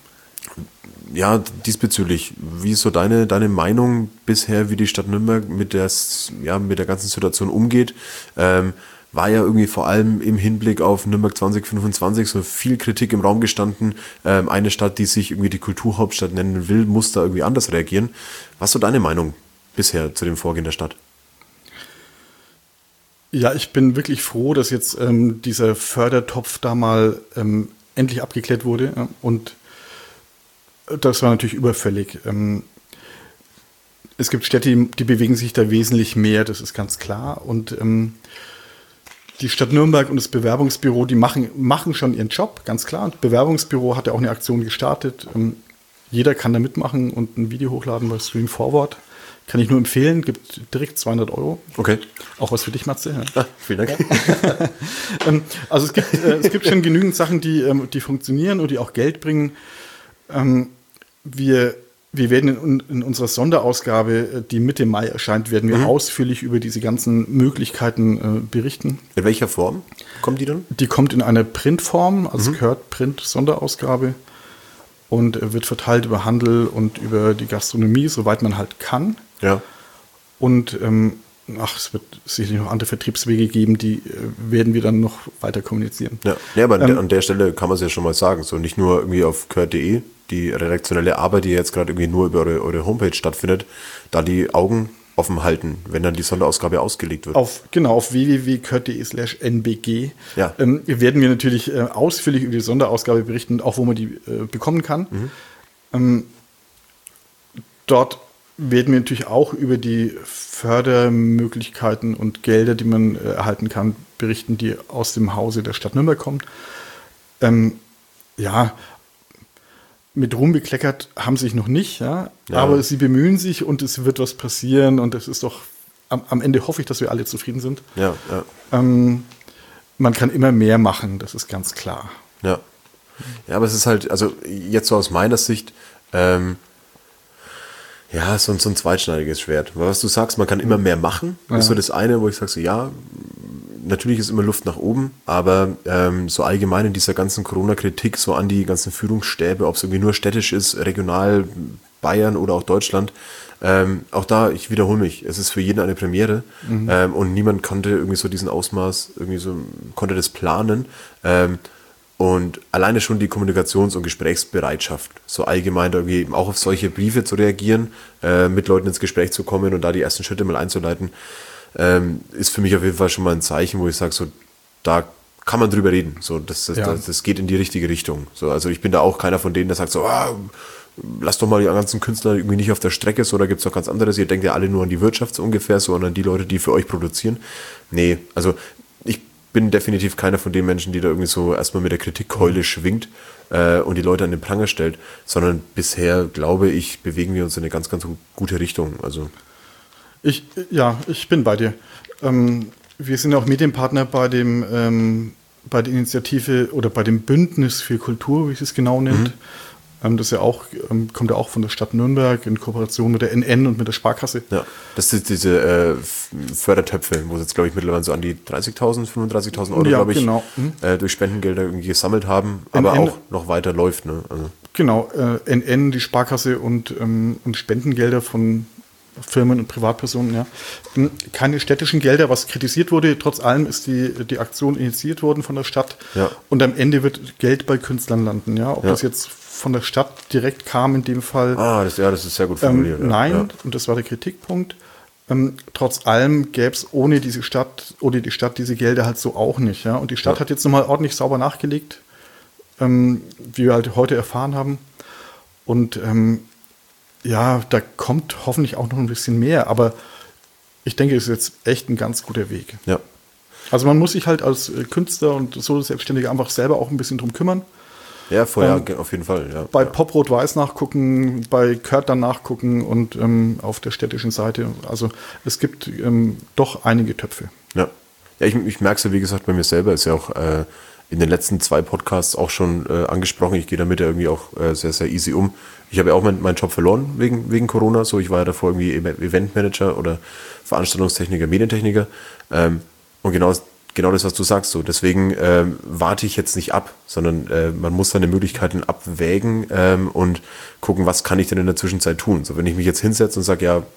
ja, diesbezüglich, wie ist so deine, deine Meinung bisher, wie die Stadt Nürnberg mit der, ja, mit der ganzen Situation umgeht? Ähm, war ja irgendwie vor allem im Hinblick auf Nürnberg zwanzig fünfundzwanzig so viel Kritik im Raum gestanden. Ähm, eine Stadt, die sich irgendwie die Kulturhauptstadt nennen will, muss da irgendwie anders reagieren. Was ist so deine Meinung bisher zu dem Vorgehen der Stadt? Ja, ich bin wirklich froh, dass jetzt ähm, dieser Fördertopf da mal ähm, endlich abgeklärt wurde. Ja, und das war natürlich überfällig. Ähm, es gibt Städte, die, die bewegen sich da wesentlich mehr, das ist ganz klar. Und ähm, die Stadt Nürnberg und das Bewerbungsbüro, die machen, machen schon ihren Job, ganz klar. Das Bewerbungsbüro hat ja auch eine Aktion gestartet. Ähm, jeder kann da mitmachen und ein Video hochladen bei Stream Forward. Kann ich nur empfehlen, gibt direkt zweihundert Euro. Okay. Auch was für dich, Matze. Ja. Ah, vielen Dank. ähm, also es gibt, äh, es gibt schon genügend Sachen, die, ähm, die funktionieren und die auch Geld bringen. Ähm, wir, wir werden in, in unserer Sonderausgabe, die Mitte Mai erscheint, werden wir mhm. ausführlich über diese ganzen Möglichkeiten äh, berichten. In welcher Form kommt die dann? Die kommt in einer Printform, also Mhm. es gehört Print-Sonderausgabe und äh, wird verteilt über Handel und über die Gastronomie, soweit man halt kann. Ja. Und ähm, ach, es wird sicherlich noch andere Vertriebswege geben, die äh, werden wir dann noch weiter kommunizieren. Ja, ja aber an, Ähm, der, an der Stelle kann man es ja schon mal sagen. So nicht nur irgendwie auf gehört punkt de, die redaktionelle Arbeit, die jetzt gerade irgendwie nur über eure, eure Homepage stattfindet, da die Augen offen halten, wenn dann die Sonderausgabe ausgelegt wird. Auf, genau, auf w w w punkt kurt punkt de slash n b g Ja. ähm, werden wir natürlich äh, ausführlich über die Sonderausgabe berichten, auch wo man die äh, bekommen kann. Mhm. Ähm, dort werden wir natürlich auch über die Fördermöglichkeiten und Gelder, die man äh, erhalten kann, berichten, die aus dem Hause der Stadt Nürnberg kommen. Ähm, ja, mit Ruhm bekleckert haben sie sich noch nicht, ja? Ja. Aber sie bemühen sich und es wird was passieren und es ist doch, am, am Ende hoffe ich, dass wir alle zufrieden sind. Ja, ja, Ähm, man kann immer mehr machen, das ist ganz klar. ja. Ja, aber es ist halt, also jetzt so aus meiner Sicht, ähm, Ja, so, ein- so ein zweitschneidiges Schwert. Weil was du sagst, man kann immer mehr machen. Das ist so das eine, wo ich sage so, ja, natürlich ist immer Luft nach oben, aber ähm, so allgemein in dieser ganzen Corona-Kritik so an die ganzen Führungsstäbe, ob es irgendwie nur städtisch ist, regional, Bayern oder auch Deutschland, ähm, auch da, ich wiederhole mich, es ist für jeden eine Premiere mhm. ähm, und niemand konnte irgendwie so diesen Ausmaß, irgendwie so, konnte das planen. Ähm, Und alleine schon die Kommunikations- und Gesprächsbereitschaft, so allgemein da irgendwie eben auch auf solche Briefe zu reagieren, äh, mit Leuten ins Gespräch zu kommen und da die ersten Schritte mal einzuleiten, ähm, ist für mich auf jeden Fall schon mal ein Zeichen, wo ich sage, so, da kann man drüber reden. So, das, das, ja. das, das geht in die richtige Richtung. So, also ich bin da auch keiner von denen, der sagt so, ah, lass doch mal die ganzen Künstler irgendwie nicht auf der Strecke, so, da gibt es doch ganz anderes. Ihr denkt ja alle nur an die Wirtschaft so ungefähr, so, und an die Leute, die für euch produzieren. Nee, also ich bin definitiv keiner von den Menschen, die da irgendwie so erstmal mit der Kritikkeule schwingt äh, und die Leute an den Pranger stellt, sondern bisher, glaube ich, bewegen wir uns in eine ganz, ganz gute Richtung. Also ich, ja, ich bin bei dir. Ähm, wir sind auch Medienpartner bei dem ähm, bei der Initiative oder bei dem Bündnis für Kultur, wie es es genau nennt. Mhm. Ähm, das ist ja auch, ähm, kommt ja auch von der Stadt Nürnberg in Kooperation mit der N N und mit der Sparkasse. Ja, das sind diese äh, Fördertöpfe, wo sie jetzt, glaube ich, mittlerweile so an die dreißigtausend, fünfunddreißigtausend Euro, ja, glaube ich, genau. mhm. äh, durch Spendengelder irgendwie gesammelt haben, aber N N, auch noch weiter läuft. Ne? Also. Genau, äh, N N, die Sparkasse und, ähm, und Spendengelder von Firmen und Privatpersonen, ja. Keine städtischen Gelder, was kritisiert wurde. Trotz allem ist die, die Aktion initiiert worden von der Stadt. Ja. Und am Ende wird Geld bei Künstlern landen. Ja. Ob ja. das jetzt von der Stadt direkt kam in dem Fall. Ah, das, ja, das ist sehr gut formuliert. Ähm, nein, ja. und das war der Kritikpunkt. Ähm, trotz allem gäbe es ohne diese Stadt, ohne die Stadt diese Gelder halt so auch nicht. Ja. Und die Stadt ja. hat jetzt nochmal ordentlich sauber nachgelegt, ähm, wie wir halt heute erfahren haben. Und ähm, ja, da kommt hoffentlich auch noch ein bisschen mehr, aber ich denke, es ist jetzt echt ein ganz guter Weg. Ja. Also man muss sich halt als Künstler und so Selbstständige einfach selber auch ein bisschen drum kümmern. Ja, vorher ähm, auf jeden Fall. Ja. Bei ja. Pop Rot-Weiß nachgucken, bei Kurt dann nachgucken und ähm, auf der städtischen Seite. Also es gibt ähm, doch einige Töpfe. Ja, ja ich, ich merke es ja, wie gesagt, bei mir selber, ist ja auch äh, in den letzten zwei Podcasts auch schon äh, angesprochen. Ich gehe damit ja irgendwie auch äh, sehr, sehr easy um. Ich habe ja auch meinen mein Job verloren wegen, wegen Corona. So, ich war ja davor irgendwie Eventmanager oder Veranstaltungstechniker, Medientechniker. Ähm, und genau, genau das, was du sagst. So. Deswegen ähm, warte ich jetzt nicht ab, sondern äh, man muss seine Möglichkeiten abwägen ähm, und gucken, was kann ich denn in der Zwischenzeit tun. So, wenn ich mich jetzt hinsetze und sage, ja,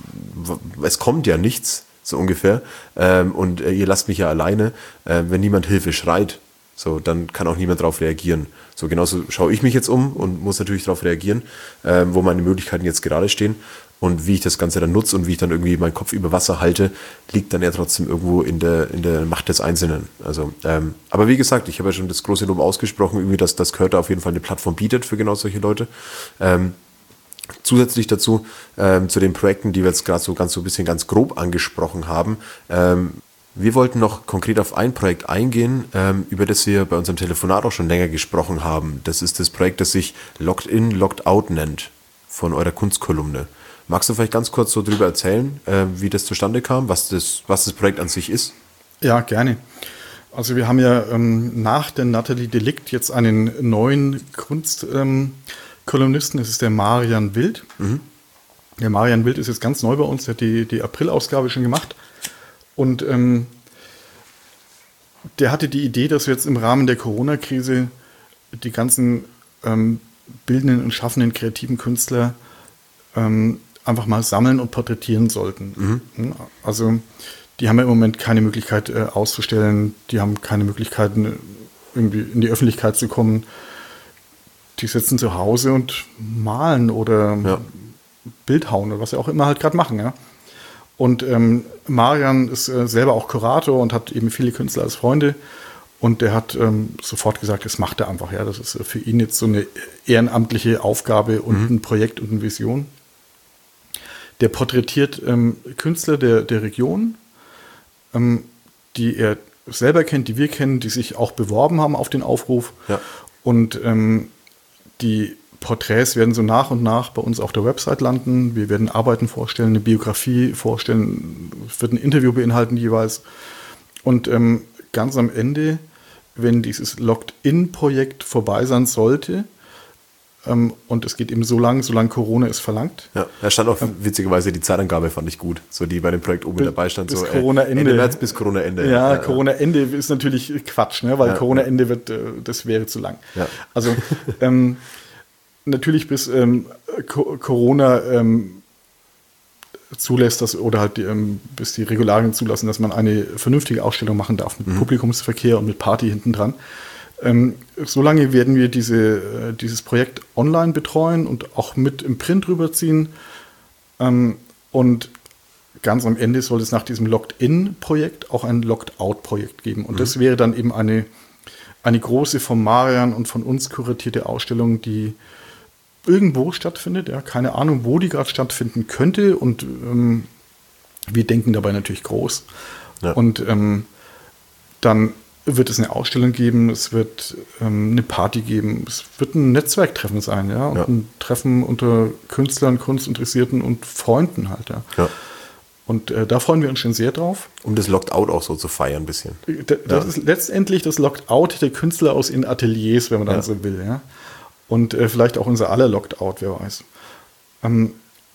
es kommt ja nichts, so ungefähr, ähm, und äh, ihr lasst mich ja alleine, äh, wenn niemand Hilfe schreit, so, dann kann auch niemand darauf reagieren. So, genauso schaue ich mich jetzt um und muss natürlich darauf reagieren, ähm, wo meine Möglichkeiten jetzt gerade stehen. Und wie ich das Ganze dann nutze und wie ich dann irgendwie meinen Kopf über Wasser halte, liegt dann ja trotzdem irgendwo in der, in der Macht des Einzelnen. Also, ähm, aber wie gesagt, ich habe ja schon das große Lob ausgesprochen, irgendwie, dass das Kurt auf jeden Fall eine Plattform bietet für genau solche Leute. Ähm, zusätzlich dazu, ähm, zu den Projekten, die wir jetzt gerade so ganz so ein bisschen ganz grob angesprochen haben, ähm, wir wollten noch konkret auf ein Projekt eingehen, ähm, über das wir bei unserem Telefonat auch schon länger gesprochen haben. Das ist das Projekt, das sich Locked In, Locked Out nennt, von eurer Kunstkolumne. Magst du vielleicht ganz kurz so drüber erzählen, äh, wie das zustande kam, was das, was das Projekt an sich ist? Ja, gerne. Also wir haben ja ähm, nach der Nathalie Delikt jetzt einen neuen Kunstkolumnisten, ähm, das ist der Marian Wild. Mhm. Der Marian Wild ist jetzt ganz neu bei uns, der hat die, die April-Ausgabe schon gemacht. Und ähm, der hatte die Idee, dass wir jetzt im Rahmen der Corona-Krise die ganzen ähm, bildenden und schaffenden kreativen Künstler ähm, einfach mal sammeln und porträtieren sollten. Mhm. Also die haben ja im Moment keine Möglichkeit äh, auszustellen, die haben keine Möglichkeiten, irgendwie in die Öffentlichkeit zu kommen. Die sitzen zu Hause und malen oder ja. Bildhauen oder was sie auch immer halt gerade machen, ja. Und ähm, Marian ist äh, selber auch Kurator und hat eben viele Künstler als Freunde. Und der hat ähm, sofort gesagt, das macht er einfach. Ja, das ist äh, für ihn jetzt so eine ehrenamtliche Aufgabe und mhm. ein Projekt und eine Vision. Der porträtiert ähm, Künstler der, der Region, ähm, die er selber kennt, die wir kennen, die sich auch beworben haben auf den Aufruf. Ja. Und ähm, die Porträts werden so nach und nach bei uns auf der Website landen. Wir werden Arbeiten vorstellen, eine Biografie vorstellen, es wird ein Interview beinhalten jeweils. Und ähm, ganz am Ende, wenn dieses Locked-In-Projekt vorbei sein sollte, Ähm, und es geht eben so lang, solange Corona es verlangt. Ja, da stand auch witzigerweise die Zeitangabe, fand ich gut. So die bei dem Projekt oben Bis- dabei stand. bis So, Corona-Ende. Ende März bis Corona-Ende. Ja, Corona-Ende ist natürlich Quatsch, ne? Weil Ja, Corona-Ende wird, äh, das wäre zu lang. Ja. Also ähm, natürlich bis ähm, Co- Corona ähm, zulässt, dass, oder halt die, ähm, bis die Regularien zulassen, dass man eine vernünftige Ausstellung machen darf mit Publikumsverkehr und mit Party hinten dran. Ähm, solange werden wir diese, äh, dieses Projekt online betreuen und auch mit im Print rüberziehen. Ähm, und ganz am Ende soll es nach diesem Locked-In-Projekt auch ein Locked-Out-Projekt geben. Und das wäre dann eben eine, eine große von Marian und von uns kuratierte Ausstellung, die irgendwo stattfindet. Ja, keine Ahnung, wo die gerade stattfinden könnte. Und ähm, wir denken dabei natürlich groß. Ja. Und ähm, dann wird es eine Ausstellung geben, es wird ähm, eine Party geben, es wird ein Netzwerktreffen sein, ja, und Ja. ein Treffen unter Künstlern, Kunstinteressierten und Freunden halt, ja. Ja. Und äh, da freuen wir uns schon sehr drauf. Um das Locked-Out auch so zu feiern ein bisschen. D- Das ist letztendlich das Locked-Out der Künstler aus ihren Ateliers, wenn man dann Ja. so will, ja. Und äh, vielleicht auch unser aller Locked-Out, wer weiß. Ähm,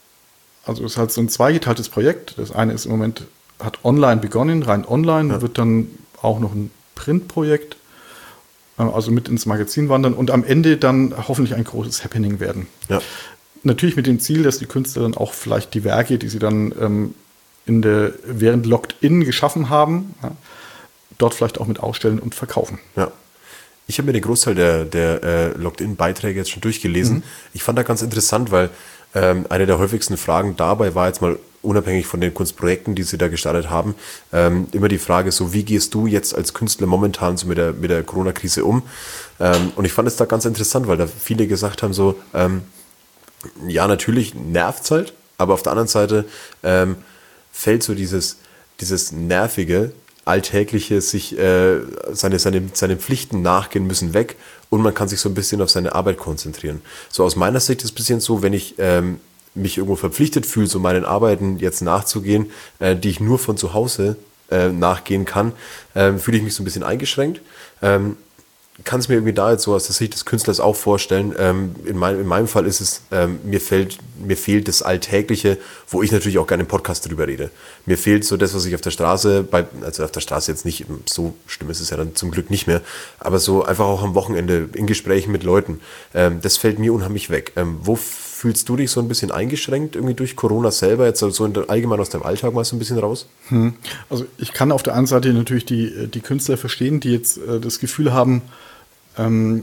also es ist halt so ein zweigeteiltes Projekt. Das eine ist im Moment, hat online begonnen, rein online, Ja. wird dann auch noch ein Printprojekt, äh, also mit ins Magazin wandern und am Ende dann hoffentlich ein großes Happening werden. Ja. Natürlich mit dem Ziel, dass die Künstler dann auch vielleicht die Werke, die sie dann ähm, in der, während Locked-In geschaffen haben, ja, dort vielleicht auch mit ausstellen und verkaufen. Ja. Ich habe mir den Großteil der, der äh, Locked-In-Beiträge jetzt schon durchgelesen. Mhm. Ich fand da ganz interessant, weil ähm, eine der häufigsten Fragen dabei war jetzt mal unabhängig von den Kunstprojekten, die sie da gestartet haben, ähm, immer die Frage so, wie gehst du jetzt als Künstler momentan so mit der, mit der Corona-Krise um? Ähm, und ich fand es da ganz interessant, weil da viele gesagt haben so, ähm, ja, natürlich nervt's halt, aber auf der anderen Seite ähm, fällt so dieses, dieses nervige, alltägliche, sich äh, seine, seine, seine Pflichten nachgehen müssen weg und man kann sich so ein bisschen auf seine Arbeit konzentrieren. So aus meiner Sicht ist es ein bisschen so, wenn ich ähm, mich irgendwo verpflichtet fühle, so meinen Arbeiten jetzt nachzugehen, äh, die ich nur von zu Hause äh, nachgehen kann, äh, fühle ich mich so ein bisschen eingeschränkt. Ähm, kann es mir irgendwie da jetzt so aus der Sicht des Künstlers auch vorstellen. Ähm, in, mein, in meinem Fall ist es, ähm, mir, fällt, mir fehlt das Alltägliche, wo ich natürlich auch gerne im Podcast drüber rede. Mir fehlt so das, was ich auf der Straße, bei, also auf der Straße jetzt nicht, so schlimm ist es ja dann zum Glück nicht mehr, aber so einfach auch am Wochenende in Gesprächen mit Leuten. Ähm, das fällt mir unheimlich weg. Ähm, wo fühlst du dich so ein bisschen eingeschränkt irgendwie durch Corona selber, jetzt so in der, allgemein aus deinem Alltag mal so ein bisschen raus? Hm. Also ich kann auf der einen Seite natürlich die, die Künstler verstehen, die jetzt äh, das Gefühl haben, ähm,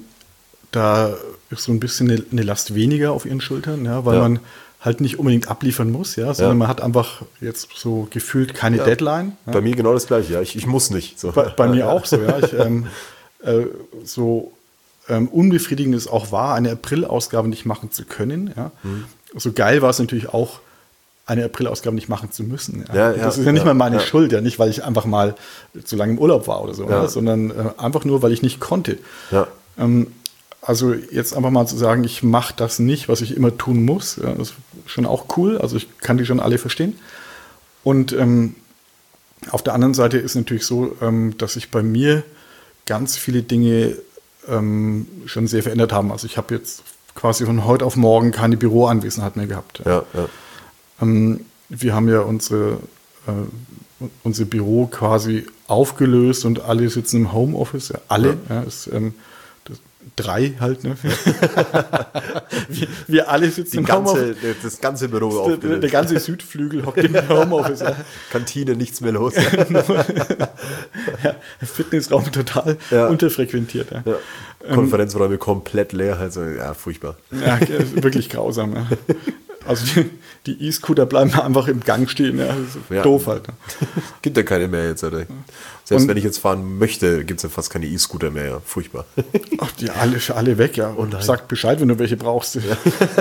da ist so ein bisschen eine, eine Last weniger auf ihren Schultern, ja, weil Ja. man halt nicht unbedingt abliefern muss, ja, sondern Ja. man hat einfach jetzt so gefühlt keine Deadline. Ja. Bei mir genau das Gleiche, ja. Ich, ich muss nicht. So. Bei, bei mir auch so, ja. Ich, ähm, äh, so ähm, unbefriedigend es auch war, eine April-Ausgabe nicht machen zu können. Ja. Mhm. So geil war es natürlich auch, eine April-Ausgabe nicht machen zu müssen. Ja. Ja, ja, das ist ja nicht ja, mal meine ja. Schuld, ja, nicht weil ich einfach mal zu lange im Urlaub war oder so, Ja. ja, sondern äh, einfach nur, weil ich nicht konnte. Ja. Ähm, also jetzt einfach mal zu sagen, ich mache das nicht, was ich immer tun muss, ja, das ist schon auch cool. Also ich kann die schon alle verstehen. Und ähm, auf der anderen Seite ist natürlich so, ähm, dass sich bei mir ganz viele Dinge ähm, schon sehr verändert haben. Also ich habe jetzt quasi von heute auf morgen keine Büroanwesenheit mehr gehabt. Ja, ja. Ähm, wir haben ja unsere, äh, unser Büro quasi aufgelöst und alle sitzen im Homeoffice. Ja, alle. Ja. Ja, ist, ähm, das, drei halt. Ne? wir, wir alle sitzen Die im ganze, Homeoffice. das ganze Büro Der, aufgelöst. der ganze Südflügel hockt im Homeoffice. Ja. Kantine, nichts mehr los. Ja, Fitnessraum total Ja. unterfrequentiert. Ja. Ja. Konferenzräume komplett leer, also ja, furchtbar. Ja, wirklich grausam. Ja. Also die, die E-Scooter bleiben einfach im Gang stehen. Ja. Das ist Ja. doof halt. Ne? Gibt ja keine mehr jetzt, oder? Selbst Und- wenn ich jetzt fahren möchte, gibt es ja fast keine E-Scooter mehr, ja. Furchtbar. Ach, die alle, alle weg, ja. nein. Sag Bescheid, wenn du welche brauchst. Ja,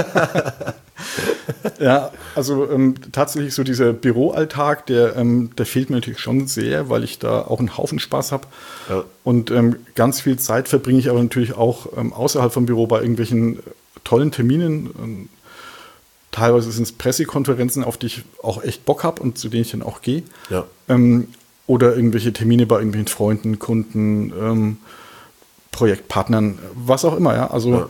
ja also ähm, tatsächlich so dieser Büroalltag, der, ähm, der fehlt mir natürlich schon sehr, weil ich da auch einen Haufen Spaß habe. Ja. Und ähm, ganz viel Zeit verbringe ich aber natürlich auch ähm, außerhalb vom Büro bei irgendwelchen tollen Terminen. Ähm, teilweise sind es Pressekonferenzen, auf die ich auch echt Bock habe und zu denen ich dann auch gehe. Ja. Ähm, oder irgendwelche Termine bei irgendwelchen Freunden, Kunden, ähm, Projektpartnern, was auch immer. Ja. Also Ja.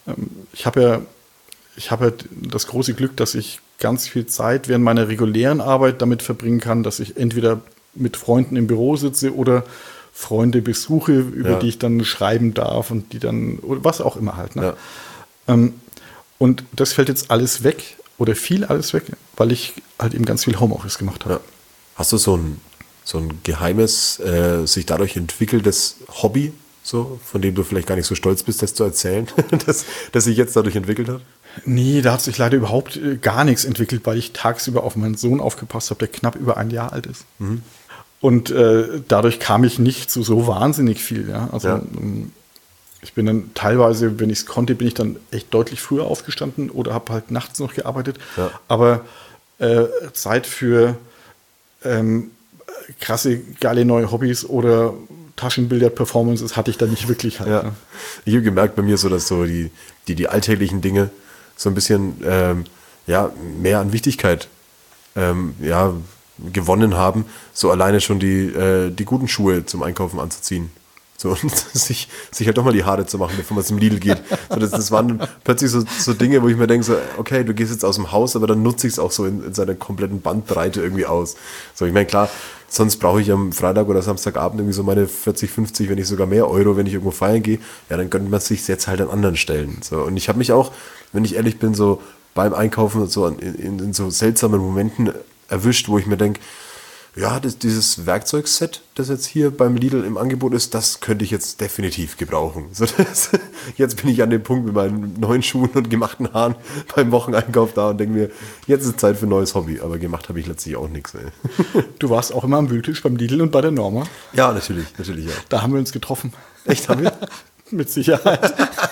ähm, ich habe ja, ich habe ja das große Glück, dass ich ganz viel Zeit während meiner regulären Arbeit damit verbringen kann, dass ich entweder mit Freunden im Büro sitze oder Freunde besuche, über Ja. die ich dann schreiben darf und die dann, oder was auch immer halt. Ne? Ja. Ähm, und das fällt jetzt alles weg oder viel alles weg, weil ich halt eben ganz viel Homeoffice gemacht habe. Ja. Hast du so ein, so ein geheimes, äh, sich dadurch entwickeltes Hobby, so, von dem du vielleicht gar nicht so stolz bist, das zu erzählen, dass, das sich jetzt dadurch entwickelt hat? Nee, da hat sich leider überhaupt äh, gar nichts entwickelt, weil ich tagsüber auf meinen Sohn aufgepasst habe, der knapp über ein Jahr alt ist. Mhm. Und äh, dadurch kam ich nicht zu so wahnsinnig viel. Ja? Also Ja. ähm, ich bin dann teilweise, wenn ich es konnte, bin ich dann echt deutlich früher aufgestanden oder habe halt nachts noch gearbeitet. Ja. Aber äh, Zeit für ähm, krasse, geile neue Hobbys oder Taschenbillard-Performances hatte ich da nicht wirklich halt. Ja. Ne? Ich habe gemerkt bei mir so, dass so die, die, die alltäglichen Dinge so ein bisschen ähm, ja, mehr an Wichtigkeit ähm, ja, gewonnen haben, so alleine schon die, äh, die guten Schuhe zum Einkaufen anzuziehen. So, und sich, sich halt doch mal die Haare zu machen, bevor man zum Lidl geht. So, das, das waren plötzlich so, so Dinge, wo ich mir denke, so, okay, du gehst jetzt aus dem Haus, aber dann nutze ich es auch so in, in seiner kompletten Bandbreite irgendwie aus. So, ich meine, klar, sonst brauche ich am Freitag oder Samstagabend irgendwie so meine vierzig, fünfzig, wenn nicht sogar mehr Euro, wenn ich irgendwo feiern gehe. Ja, dann gönnt man sich jetzt halt an anderen Stellen. So, und ich habe mich auch, wenn ich ehrlich bin, so beim Einkaufen so in, in, in so seltsamen Momenten erwischt, wo ich mir denke, ja, das, dieses Werkzeugset, das jetzt hier beim Lidl im Angebot ist, das könnte ich jetzt definitiv gebrauchen. So, das, jetzt bin ich an dem Punkt mit meinen neuen Schuhen und gemachten Haaren beim Wocheneinkauf da und denke mir, jetzt ist Zeit für ein neues Hobby. Aber gemacht habe ich letztlich auch nichts. Ey. Du warst auch immer am Wühltisch beim Lidl und bei der Norma. Ja, natürlich, natürlich, ja. Da haben wir uns getroffen. Echt, haben wir? Mit Sicherheit.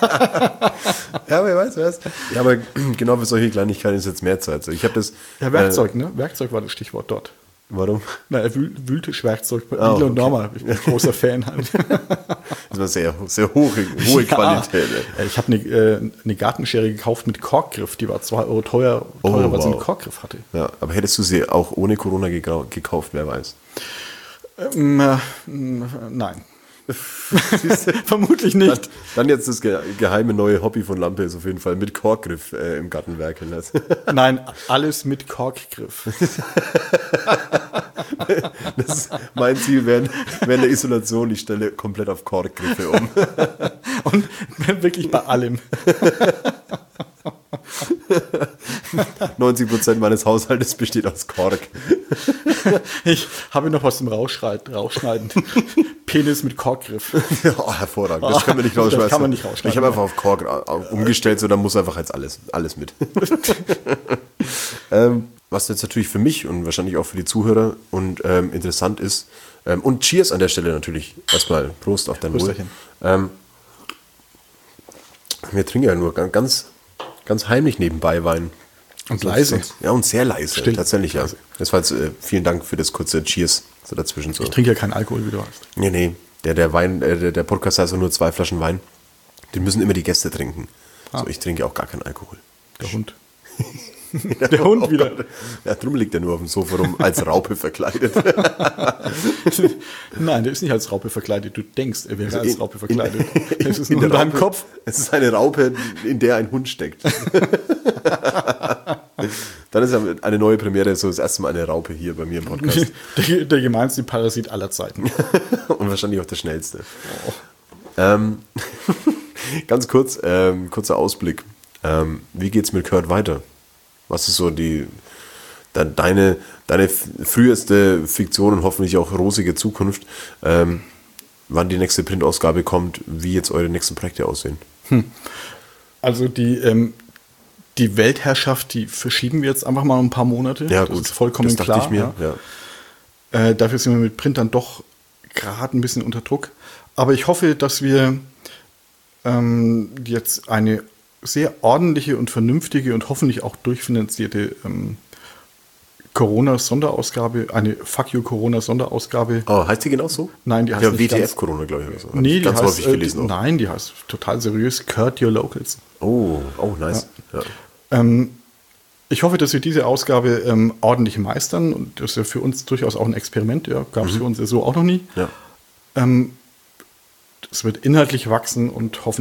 Ja, wer weiß, wer weiß. Ja, aber genau für solche Kleinigkeiten ist jetzt mehr Zeit. So, ich habe das. Ja, Werkzeug, ne? Werkzeug war das Stichwort dort. Warum? Na, er wühl, Wühltischwerkzeug bei Ah, Lidl und okay. Norma. Ich bin ein großer Fan halt. Das war sehr, sehr hohe, hohe Ja. Qualität. Ey. Ich habe eine, äh, eine Gartenschere gekauft mit Korkgriff. Die war zwei Euro teuer, teurer, Oh, weil sie einen wow. Korkgriff hatte. Ja, aber hättest du sie auch ohne Corona gekau- gekauft, wer weiß. Ähm, äh, nein. Vermutlich nicht. Dann jetzt das ge geheime neue Hobby von Lampe ist auf jeden Fall mit Korkgriff äh, im Garten werkeln lassen. Nein, alles mit Korkgriff. Das ist mein Ziel während, während der Isolation. Ich stelle komplett auf Korkgriffe um. Und wirklich bei allem. neunzig Prozent meines Haushaltes besteht aus Kork. Ich habe noch was zum Rausschneiden. Rausschneiden. Penis mit Korkgriff. Oh, hervorragend. Das können wir nicht rausschmeißen. Das kann man nicht rausschneiden. Ich habe einfach auf Kork au- umgestellt, so dann muss einfach jetzt alles, alles mit. ähm, was jetzt natürlich für mich und wahrscheinlich auch für die Zuhörer und ähm, interessant ist, ähm, und Cheers an der Stelle natürlich. Erstmal Prost auf dein Wohl. Prösterchen. Ähm, wir trinken ja nur ganz, ganz heimlich nebenbei Wein. Und So, leise. sonst- Ja, und sehr leise, Still. tatsächlich, ja. Leise. Das war jetzt, äh, vielen Dank für das kurze Cheers so dazwischen. So. Ich trinke ja keinen Alkohol, wie du weißt. Nee, nee, der, der Wein, äh, der, der Podcast heißt auch nur zwei Flaschen Wein. Den müssen immer die Gäste trinken. Ah. So, ich trinke auch gar keinen Alkohol. Der Hund. Der Hund wieder. Ja, drum liegt er nur auf dem Sofa rum, als Raupe verkleidet. Nein, der ist nicht als Raupe verkleidet. Du denkst, er wäre als In- Raupe verkleidet. in- Es ist in nur in der deinem Raupe- Kopf. Es ist eine Raupe, in der ein Hund steckt. Dann ist ja eine neue Premiere, so das erste Mal eine Raupe hier bei mir im Podcast. Der, der gemeinste Parasit aller Zeiten. Und wahrscheinlich auch der schnellste. Ähm, ganz kurz, ähm, kurzer Ausblick. Ähm, wie geht's mit Kurt weiter? Was ist so die de, deine, deine f- früheste Fiktion und hoffentlich auch rosige Zukunft? Ähm, wann die nächste Printausgabe kommt, wie jetzt eure nächsten Projekte aussehen? Also die, ähm, die Weltherrschaft, die verschieben wir jetzt einfach mal um ein paar Monate. Ja, das gut. ist vollkommen das dachte klar. ich mir. Ja. Ja. Äh, dafür sind wir mit Print dann doch gerade ein bisschen unter Druck. Aber ich hoffe, dass wir ähm, jetzt eine sehr ordentliche und vernünftige und hoffentlich auch durchfinanzierte ähm, Corona-Sonderausgabe, eine Fuck you Corona-Sonderausgabe. Oh, heißt die genau so? Nein, die heißt ja, nicht W T ganz- F-Corona, glaube ich. Oder so. Hab Nee, ich die ganz heißt, häufig äh, gelesen. die, auch. nein, die heißt total seriös Kurt Your Locals. Oh, oh, nice. Ja. Ähm, ich hoffe, dass wir diese Ausgabe ähm, ordentlich meistern und das ist ja für uns durchaus auch ein Experiment. Ja, gab es für uns ja so auch noch nie. Ja. Ähm, es wird inhaltlich wachsen und hoffentlich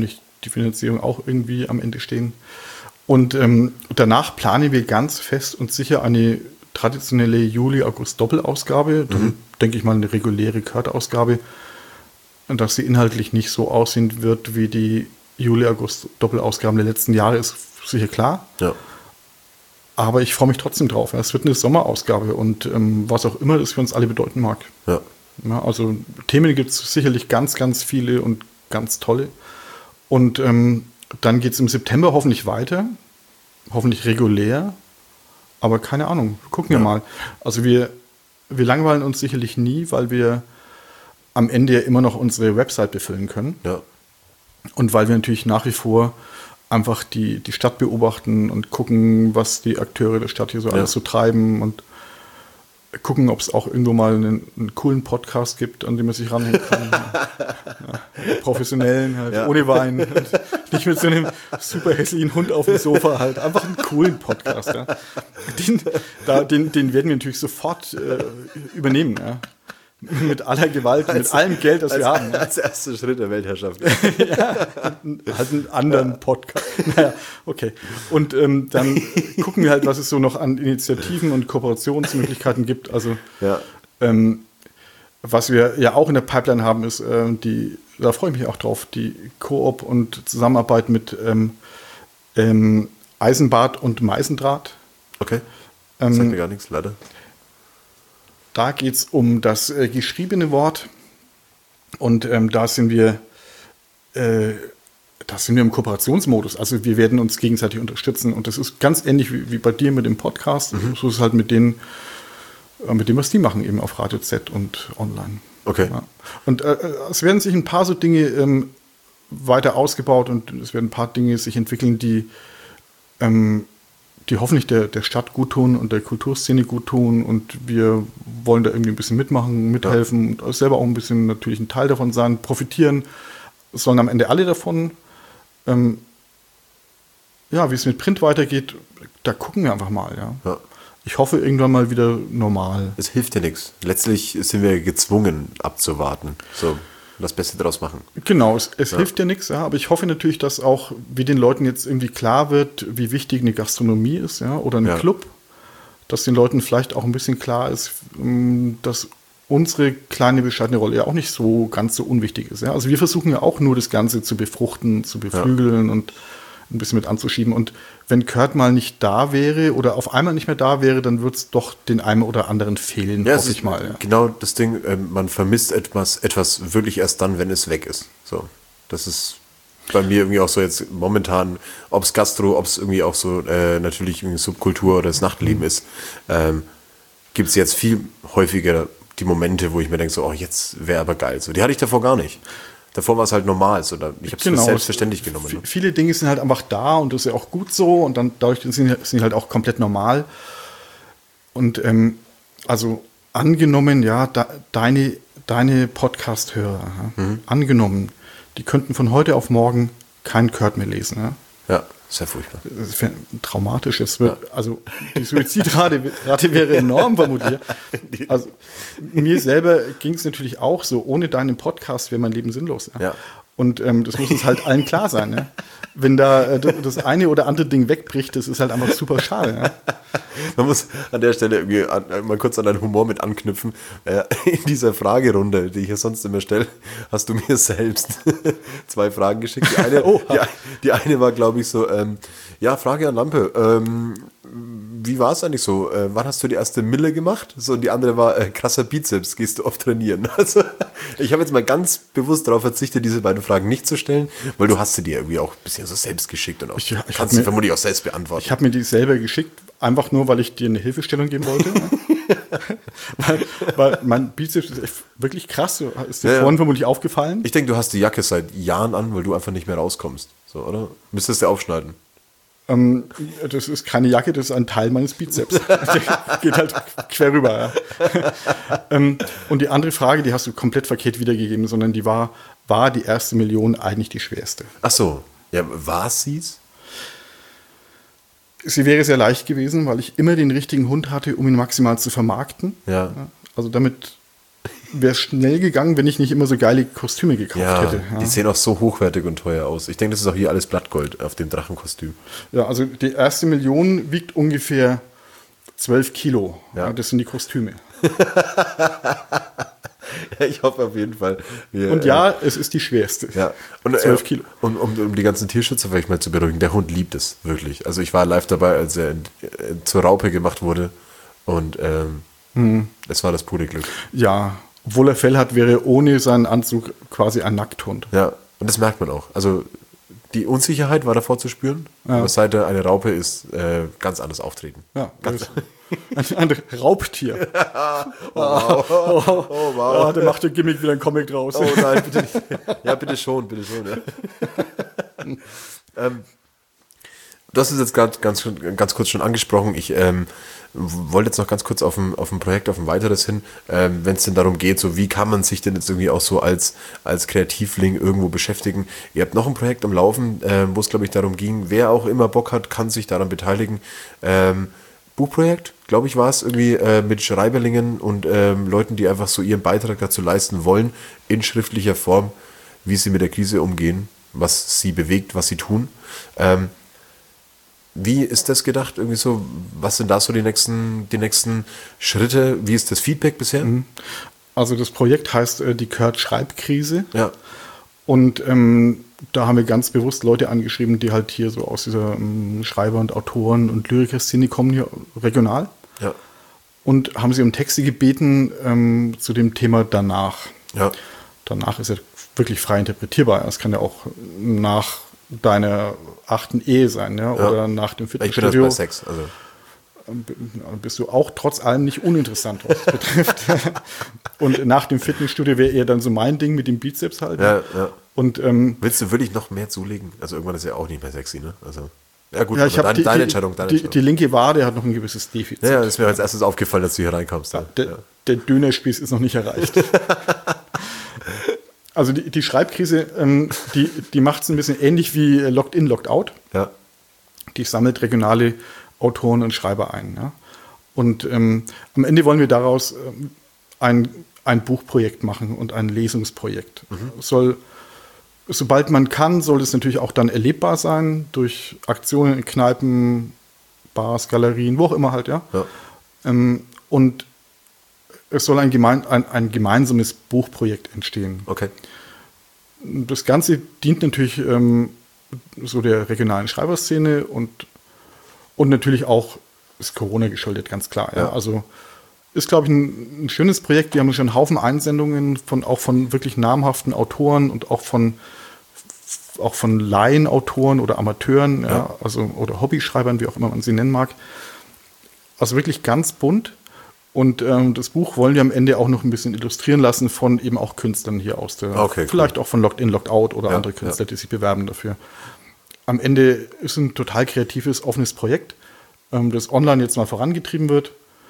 die Finanzierung auch irgendwie am Ende stehen. Und ähm, danach planen wir ganz fest und sicher eine traditionelle Juli-August-Doppelausgabe. Dann mhm. denke ich mal eine reguläre Kurt-Ausgabe, dass sie inhaltlich nicht so aussehen wird wie die Juli-August-Doppelausgaben der letzten Jahre, ist sicher klar. Ja. Aber ich freue mich trotzdem drauf. Es wird eine Sommerausgabe und ähm, was auch immer das für uns alle bedeuten mag. Ja. Ja, also Themen gibt es sicherlich ganz, ganz viele und ganz tolle. Und ähm, dann geht es im September hoffentlich weiter. Hoffentlich regulär. Aber keine Ahnung, gucken wir ja. mal. Also wir, wir langweilen uns sicherlich nie, weil wir am Ende ja immer noch unsere Website befüllen können. Ja. Und weil wir natürlich nach wie vor einfach die, die Stadt beobachten und gucken, was die Akteure der Stadt hier so ja. alles so treiben und gucken, ob es auch irgendwo mal einen, einen coolen Podcast gibt, an dem man sich ranhängen kann. ja, professionellen, halt, ja. ohne Wein. Nicht mit so einem super hässlichen Hund auf dem Sofa halt. Einfach einen coolen Podcast. Ja. Den, da, den, den werden wir natürlich sofort äh, übernehmen. Ja. Mit aller Gewalt, als, mit allem Geld, das als, wir haben. Ja. Als erster Schritt der Weltherrschaft. ja, halt einen anderen ja. Podcast. Naja, okay. Und ähm, dann gucken wir halt, was es so noch an Initiativen und Kooperationsmöglichkeiten gibt. Also, ja. ähm, was wir ja auch in der Pipeline haben, ist äh, die, da freue ich mich auch drauf, die Koop und Zusammenarbeit mit ähm, ähm, Eisenbad und Meisendraht. Okay. Das ähm, sagt mir gar nichts, leider. Da geht es um das äh, geschriebene Wort und ähm, da sind wir, äh, da sind wir im Kooperationsmodus. Also wir werden uns gegenseitig unterstützen und das ist ganz ähnlich wie, wie bei dir mit dem Podcast. Mhm. So ist es halt mit denen, äh, mit dem, was die machen, eben auf Radio Z und online. Okay. Ja. Und äh, es werden sich ein paar so Dinge ähm, weiter ausgebaut und es werden ein paar Dinge sich entwickeln, die ähm, die hoffentlich der, der Stadt gut tun und der Kulturszene gut tun und wir wollen da irgendwie ein bisschen mitmachen, mithelfen ja. und selber auch ein bisschen natürlich ein Teil davon sein, profitieren, sollen am Ende alle davon. Ähm, ja, wie es mit Print weitergeht, da gucken wir einfach mal. Ja. Ja. Ich hoffe irgendwann mal wieder normal. Es hilft ja nichts. Letztlich sind wir gezwungen abzuwarten. So. Das Beste daraus machen. Genau, es, es ja. hilft ja nichts, ja, aber ich hoffe natürlich, dass auch, wie den Leuten jetzt irgendwie klar wird, wie wichtig eine Gastronomie ist, ja, oder ein ja. Club, dass den Leuten vielleicht auch ein bisschen klar ist, dass unsere kleine bescheidene Rolle ja auch nicht so ganz so unwichtig ist. Ja. Also wir versuchen ja auch nur das Ganze zu befruchten, zu beflügeln ja. und ein bisschen mit anzuschieben. Und wenn Kurt mal nicht da wäre oder auf einmal nicht mehr da wäre, dann wird es doch den einen oder anderen fehlen, ja, hoffe ich mal. Ja. Genau das Ding, man vermisst etwas, etwas wirklich erst dann, wenn es weg ist. So, das ist bei mir irgendwie auch so jetzt momentan, ob es Gastro, ob es irgendwie auch so äh, natürlich irgendwie Subkultur oder das Nachtleben mhm. ist, ähm, gibt es jetzt viel häufiger die Momente, wo ich mir denke, so, oh, jetzt wäre aber geil. So, die hatte ich davor gar nicht. Davor war es halt normal, so, da, ich habe es genau, selbstverständlich genommen. Ne? Viele Dinge sind halt einfach da und das ist ja auch gut so und dann dadurch sind sie sind halt auch komplett normal. Und ähm, also angenommen, ja, da, deine, deine Podcast-Hörer, ja, mhm. angenommen, die könnten von heute auf morgen kein Kurt mehr lesen. Ja, ja sehr furchtbar. Das wäre traumatisch. Es wird, ja. Also die Suizidrate Rate wäre enorm vermutlich. Also mir selber ging es natürlich auch so, ohne deinen Podcast wäre mein Leben sinnlos. Ja. Ja. Und ähm, das muss uns halt allen klar sein. Ne? Wenn da äh, das eine oder andere Ding wegbricht, das ist halt einfach super schade. Ja? Man muss an der Stelle irgendwie an, mal kurz an deinen Humor mit anknüpfen. Äh, in dieser Fragerunde, die ich ja sonst immer stelle, hast du mir selbst zwei Fragen geschickt. Die eine, oh, die, die eine war, glaube ich, so, ähm, ja, Frage an Lampe. Ähm, wie war es eigentlich so? Äh, wann hast du die erste Mille gemacht? So, und die andere war, äh, krasser Bizeps, gehst du oft trainieren? Also, ich habe jetzt mal ganz bewusst darauf verzichtet, diese beiden Fragen nicht zu stellen, weil du hast sie dir irgendwie auch ein bisschen so selbst geschickt und auch, ich, ich kannst sie vermutlich auch selbst beantworten. Ich habe mir die selber geschickt, einfach nur, weil ich dir eine Hilfestellung geben wollte. weil, weil mein Bizeps ist echt wirklich krass. Ist dir ja, vorhin ja. vermutlich aufgefallen? Ich denke, du hast die Jacke seit Jahren an, weil du einfach nicht mehr rauskommst. So, oder? Müsstest du aufschneiden. Ähm, das ist keine Jacke, das ist ein Teil meines Bizeps. Der geht halt quer rüber. Ja. ähm, und die andere Frage, die hast du komplett verkehrt wiedergegeben, sondern die war, war die erste Million eigentlich die schwerste? Ach so, ja, war sie's? Sie wäre sehr leicht gewesen, weil ich immer den richtigen Hund hatte, um ihn maximal zu vermarkten. Ja. Also damit wäre schnell gegangen, wenn ich nicht immer so geile Kostüme gekauft Ja, hätte. Ja. die sehen auch so hochwertig und teuer aus. Ich denke, das ist auch hier alles Blattgold auf dem Drachenkostüm. Ja, also die erste Million wiegt ungefähr zwölf Kilo. Ja. Ja, das sind die Kostüme. Ja, ich hoffe auf jeden Fall. Wir, Und ja, äh, es ist die schwerste. Ja, und zwölf äh, Kilo. Und um, um die ganzen Tierschützer vielleicht mal zu beruhigen, der Hund liebt es wirklich. Also ich war live dabei, als er in, äh, zur Raupe gemacht wurde und ähm, Hm. es war das pure Glück. Ja, obwohl er Fell hat, wäre er ohne seinen Anzug quasi ein Nackthund. Ja, und das merkt man auch. Also die Unsicherheit war davor zu spüren, Ja. aber seit er eine Raupe ist, äh, ganz anders auftreten. Ja, ganz ein, ein Raubtier. Oh, wow. Oh, Oh, wow. Ah, der macht der Gimmick wieder ein Comic draus. Oh nein, bitte nicht. Ja, bitte schon, bitte schon. Ja. ähm, du hast es jetzt gerade ganz, ganz kurz schon angesprochen. Ich ähm, wollte jetzt noch ganz kurz auf ein, auf ein Projekt, auf ein weiteres hin, ähm, wenn es denn darum geht, so wie kann man sich denn jetzt irgendwie auch so als, als Kreativling irgendwo beschäftigen. Ihr habt noch ein Projekt am Laufen, äh, wo es, glaube ich, darum ging, wer auch immer Bock hat, kann sich daran beteiligen. Ähm, Buchprojekt, glaube ich, war es irgendwie äh, mit Schreiberlingen und ähm, Leuten, die einfach so ihren Beitrag dazu leisten wollen, in schriftlicher Form, wie sie mit der Krise umgehen, was sie bewegt, was sie tun. Ähm, wie ist das gedacht? Irgendwie so, was sind da so die nächsten, die nächsten Schritte? Wie ist das Feedback bisher? Also das Projekt heißt äh, die Kurt-Schreibkrise. Ja. Und ähm, da haben wir ganz bewusst Leute angeschrieben, die halt hier so aus dieser ähm, Schreiber- und Autoren- und Lyriker-Szene kommen, hier regional. Ja. Und haben sie um Texte gebeten ähm, zu dem Thema danach. Ja. Danach ist ja wirklich frei interpretierbar. Es kann ja auch nach deiner achten Ehe sein, ja, Ja. oder nach dem Ich bin das Fitnessstudio. bei Sex. Also. Bist du auch trotz allem nicht uninteressant, was das betrifft. Und nach dem Fitnessstudio wäre eher dann so mein Ding mit dem Bizeps halt. Ja, ja. Und ähm, Willst du wirklich noch mehr zulegen? Also irgendwann ist ja auch nicht mehr sexy, ne? Also, ja gut, ja, ich aber habe deine, die, deine die, Entscheidung, deine die, Entscheidung. die linke Wade hat noch ein gewisses Defizit. Ja, ja, das ist mir als erstes aufgefallen, dass du hier reinkommst. Ja. Der, Ja. der Dönerspieß ist noch nicht erreicht. Also die, die Schreibkrise, ähm, die, die macht es ein bisschen ähnlich wie äh, Locked In, Locked Out. Ja. Die sammelt regionale Autoren und Schreiber ein. Ja? Und ähm, am Ende wollen wir daraus ähm, ein, ein Buchprojekt machen und ein Lesungsprojekt. Mhm. Soll, sobald man kann, soll es natürlich auch dann erlebbar sein durch Aktionen in Kneipen, Bars, Galerien, wo auch immer halt, ja. Ja. Ähm, und es soll ein, gemein, ein, ein gemeinsames Buchprojekt entstehen. Okay. Das Ganze dient natürlich ähm, so der regionalen Schreiberszene und, und natürlich auch ist Corona geschuldet, ganz klar. Ja. Ja. Also ist, glaube ich, ein, ein schönes Projekt. Wir haben schon einen Haufen Einsendungen von auch von wirklich namhaften Autoren und auch von auch von Laienautoren oder Amateuren, ja. Ja, also oder Hobbyschreibern, wie auch immer man sie nennen mag. Also wirklich ganz bunt. Und ähm, das Buch wollen wir am Ende auch noch ein bisschen illustrieren lassen von eben auch Künstlern hier aus der, Okay, vielleicht cool. auch von Locked In, Locked Out oder Ja, andere Künstler, ja. die sich bewerben dafür. Am Ende ist ein total kreatives, offenes Projekt, ähm, das online jetzt mal vorangetrieben wird,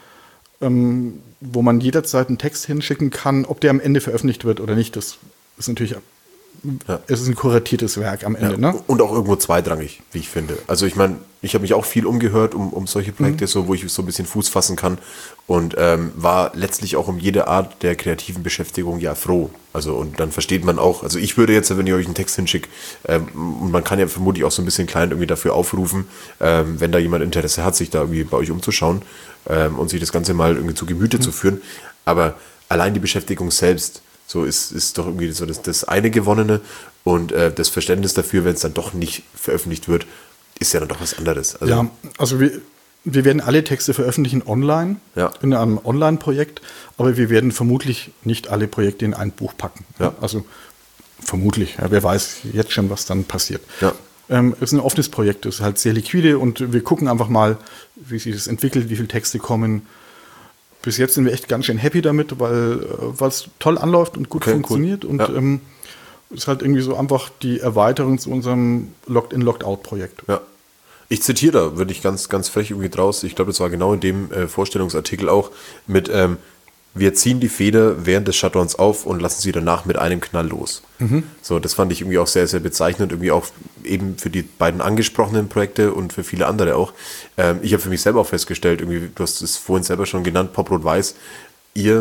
ähm, wo man jederzeit einen Text hinschicken kann. Ob der am Ende veröffentlicht wird oder nicht, das ist natürlich, Ja. es ist ein kuratiertes Werk am Ende. Ja. Ne? Und auch irgendwo zweitrangig, wie ich finde. Also ich meine, ich habe mich auch viel umgehört um, um solche Projekte, Mhm. so, wo ich so ein bisschen Fuß fassen kann und ähm, war letztlich auch um jede Art der kreativen Beschäftigung ja froh. Also und dann versteht man auch, also ich würde jetzt, wenn ich euch einen Text hinschicke, ähm, und man kann ja vermutlich auch so ein bisschen klein irgendwie dafür aufrufen, ähm, wenn da jemand Interesse hat, sich da irgendwie bei euch umzuschauen ähm, und sich das Ganze mal irgendwie zu Gemüte Mhm. zu führen. Aber allein die Beschäftigung selbst, so ist, ist doch irgendwie so das, das eine Gewonnene und äh, das Verständnis dafür, wenn es dann doch nicht veröffentlicht wird, ist ja dann doch was anderes. Also, Ja, also wir, wir werden alle Texte veröffentlichen online, Ja. in einem Online-Projekt, aber wir werden vermutlich nicht alle Projekte in ein Buch packen. Ja. Also vermutlich, ja, wer weiß jetzt schon, was dann passiert. Ja. Ähm, es ist ein offenes Projekt, es ist halt sehr liquide und wir gucken einfach mal, wie sich das entwickelt, wie viele Texte kommen. Bis jetzt sind wir echt ganz schön happy damit, weil äh, es toll anläuft und gut Okay, cool. funktioniert. Und Ja. ähm, ist halt irgendwie so einfach die Erweiterung zu unserem Locked-In, Locked-Out-Projekt. Ja. Ich zitiere da, würde ich ganz, ganz frech irgendwie draus. Ich glaube, das war genau in dem äh, Vorstellungsartikel auch mit, ähm, wir ziehen die Feder während des Shutdowns auf und lassen sie danach mit einem Knall los. So, das fand ich irgendwie auch sehr, sehr bezeichnend, irgendwie auch eben für die beiden angesprochenen Projekte und für viele andere auch. Ähm, ich habe für mich selber auch festgestellt, irgendwie, du hast es vorhin selber schon genannt, Pop Rot Weiß, ihr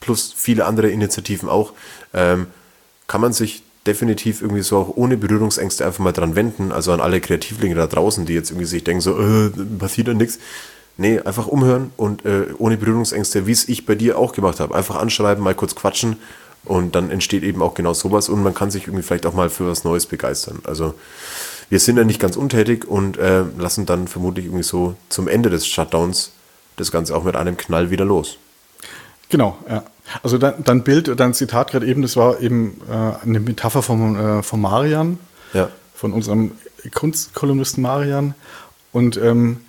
plus viele andere Initiativen auch, ähm, kann man sich definitiv irgendwie so auch ohne Berührungsängste einfach mal dran wenden, also an alle Kreativlinge da draußen, die jetzt irgendwie sich denken so, äh, passiert da nichts. Nee, einfach umhören und äh, ohne Berührungsängste, wie es ich bei dir auch gemacht habe, einfach anschreiben, mal kurz quatschen und dann entsteht eben auch genau sowas und man kann sich irgendwie vielleicht auch mal für was Neues begeistern. Also wir sind ja nicht ganz untätig und äh, lassen dann vermutlich irgendwie so zum Ende des Shutdowns das Ganze auch mit einem Knall wieder los. Genau, ja. Also dein, dein Bild, dein Zitat gerade eben, das war eben äh, eine Metapher von, äh, von Marian, Ja. von unserem Kunstkolumnisten Marian. Und ähm,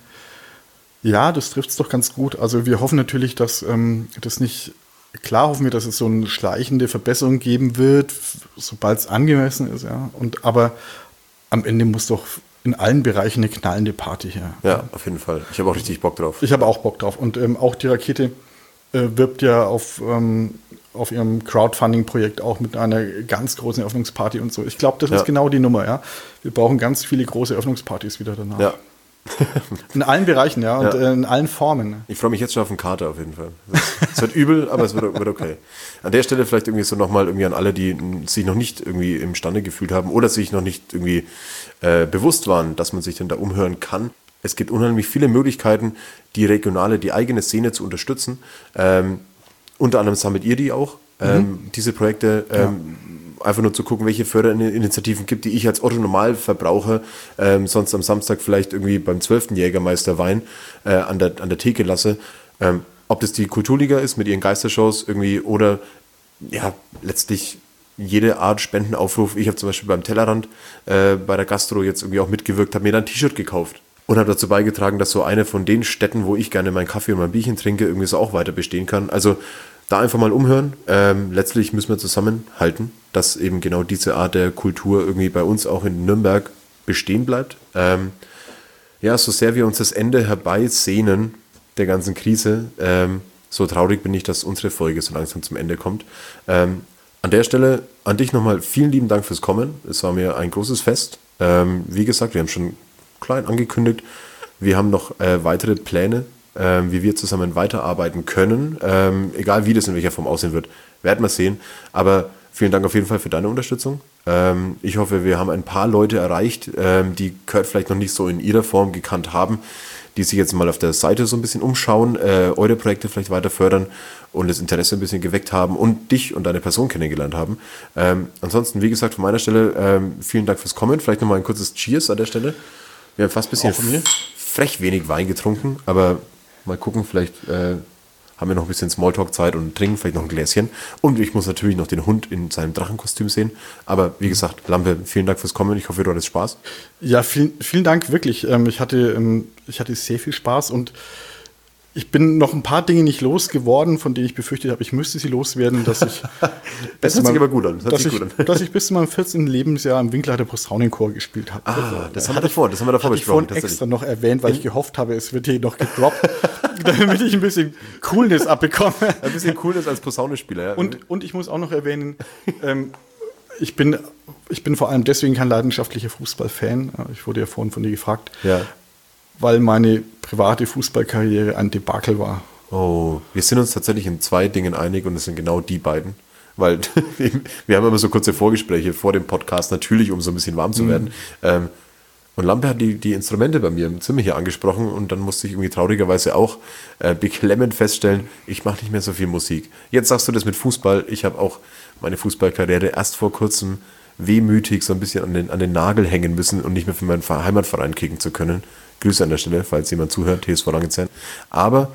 ja, das trifft es doch ganz gut. Also wir hoffen natürlich, dass ähm, das nicht, klar hoffen wir, dass es so eine schleichende Verbesserung geben wird, sobald es angemessen ist, ja. Und aber am Ende muss doch in allen Bereichen eine knallende Party her. Ja, auf jeden Fall. Ich habe auch richtig Bock drauf. Ich habe auch Bock drauf. Und ähm, auch die Rakete äh, wirbt ja auf, ähm, auf ihrem Crowdfunding-Projekt auch mit einer ganz großen Eröffnungsparty und so. Ich glaube, das Ja. ist genau die Nummer, ja. Wir brauchen ganz viele große Eröffnungspartys wieder danach. Ja. In allen Bereichen, ja, und Ja. äh, in allen Formen. Ich freue mich jetzt schon auf den Kater auf jeden Fall. Es wird übel, aber es wird, wird okay. An der Stelle vielleicht irgendwie so nochmal irgendwie an alle, die sich noch nicht irgendwie imstande gefühlt haben oder sich noch nicht irgendwie äh, bewusst waren, dass man sich denn da umhören kann. Es gibt unheimlich viele Möglichkeiten, die regionale, die eigene Szene zu unterstützen. Ähm, unter anderem sammelt ihr die auch, ähm, mhm. diese Projekte. Ähm, Einfach nur zu gucken, welche Förderinitiativen gibt, die ich als Otto Normalverbraucher ähm, sonst am Samstag vielleicht irgendwie beim zwölften Jägermeister Wein äh, an, der, an der Theke lasse. Ähm, ob das die Kulturliga ist mit ihren Geistershows irgendwie oder ja, letztlich jede Art Spendenaufruf. Ich habe zum Beispiel beim Tellerrand äh, bei der Gastro jetzt irgendwie auch mitgewirkt, habe mir dann ein T-Shirt gekauft und habe dazu beigetragen, dass so eine von den Städten, wo ich gerne meinen Kaffee und mein Bierchen trinke, irgendwie so auch weiter bestehen kann. Also da einfach mal umhören. Ähm, letztlich müssen wir zusammenhalten, dass eben genau diese Art der Kultur irgendwie bei uns auch in Nürnberg bestehen bleibt. Ähm, ja, so sehr wir uns das Ende herbeisehnen der ganzen Krise, ähm, so traurig bin ich, dass unsere Folge so langsam zum Ende kommt. Ähm, an der Stelle an dich nochmal vielen lieben Dank fürs Kommen. Es war mir ein großes Fest. Ähm, wie gesagt, wir haben schon klein angekündigt, wir haben noch äh, weitere Pläne, Ähm, wie wir zusammen weiterarbeiten können. Ähm, egal wie das in welcher Form aussehen wird, werden wir sehen. Aber vielen Dank auf jeden Fall für deine Unterstützung. Ähm, ich hoffe, wir haben ein paar Leute erreicht, ähm, die Kurt vielleicht noch nicht so in ihrer Form gekannt haben, die sich jetzt mal auf der Seite so ein bisschen umschauen, äh, eure Projekte vielleicht weiter fördern und das Interesse ein bisschen geweckt haben und dich und deine Person kennengelernt haben. Ähm, ansonsten, wie gesagt, von meiner Stelle ähm, vielen Dank fürs Kommen. Vielleicht nochmal ein kurzes Cheers an der Stelle. Wir haben fast ein bisschen frech wenig Wein getrunken, aber mal gucken, vielleicht äh, haben wir noch ein bisschen Smalltalk-Zeit und trinken vielleicht noch ein Gläschen. Und ich muss natürlich noch den Hund in seinem Drachenkostüm sehen. Aber wie gesagt, Lampe, vielen Dank fürs Kommen. Ich hoffe, du hattest Spaß. Ja, vielen, vielen Dank, wirklich. Ähm, ich hatte, ähm, ich hatte sehr viel Spaß und ich bin noch ein paar Dinge nicht losgeworden, von denen ich befürchtet habe, ich müsste sie loswerden, dass ich, das hört sich aber gut an. Das hört dass, sich ich, gut an. dass ich bis zu meinem vierzehnten Lebensjahr im Winkelhalter Posaunenchor gespielt habe. Ah, das haben wir davor, das haben wir davor hatte besprochen. Ich vorhin extra noch erwähnt, weil ich gehofft habe, es wird hier noch gedroppt, damit ich ein bisschen Coolness abbekomme. Ein bisschen Coolness als Posaunenspieler. Ja. Und, und ich muss auch noch erwähnen, ähm, ich bin, ich bin vor allem deswegen kein leidenschaftlicher Fußballfan. Ich wurde ja vorhin von dir gefragt. Ja. Weil meine private Fußballkarriere ein Debakel war. Oh, wir sind uns tatsächlich in zwei Dingen einig und es sind genau die beiden. Weil wir haben immer so kurze Vorgespräche vor dem Podcast, natürlich, um so ein bisschen warm zu werden. Mhm. Ähm, und Lampe hat die, die Instrumente bei mir im Zimmer hier angesprochen und dann musste ich irgendwie traurigerweise auch äh, beklemmend feststellen, ich mache nicht mehr so viel Musik. Jetzt sagst du das mit Fußball. Ich habe auch meine Fußballkarriere erst vor kurzem wehmütig so ein bisschen an den, an den Nagel hängen müssen und nicht mehr für meinen Heimatverein kicken zu können. Grüße an der Stelle, falls jemand zuhört, T S V Langenzenn. Aber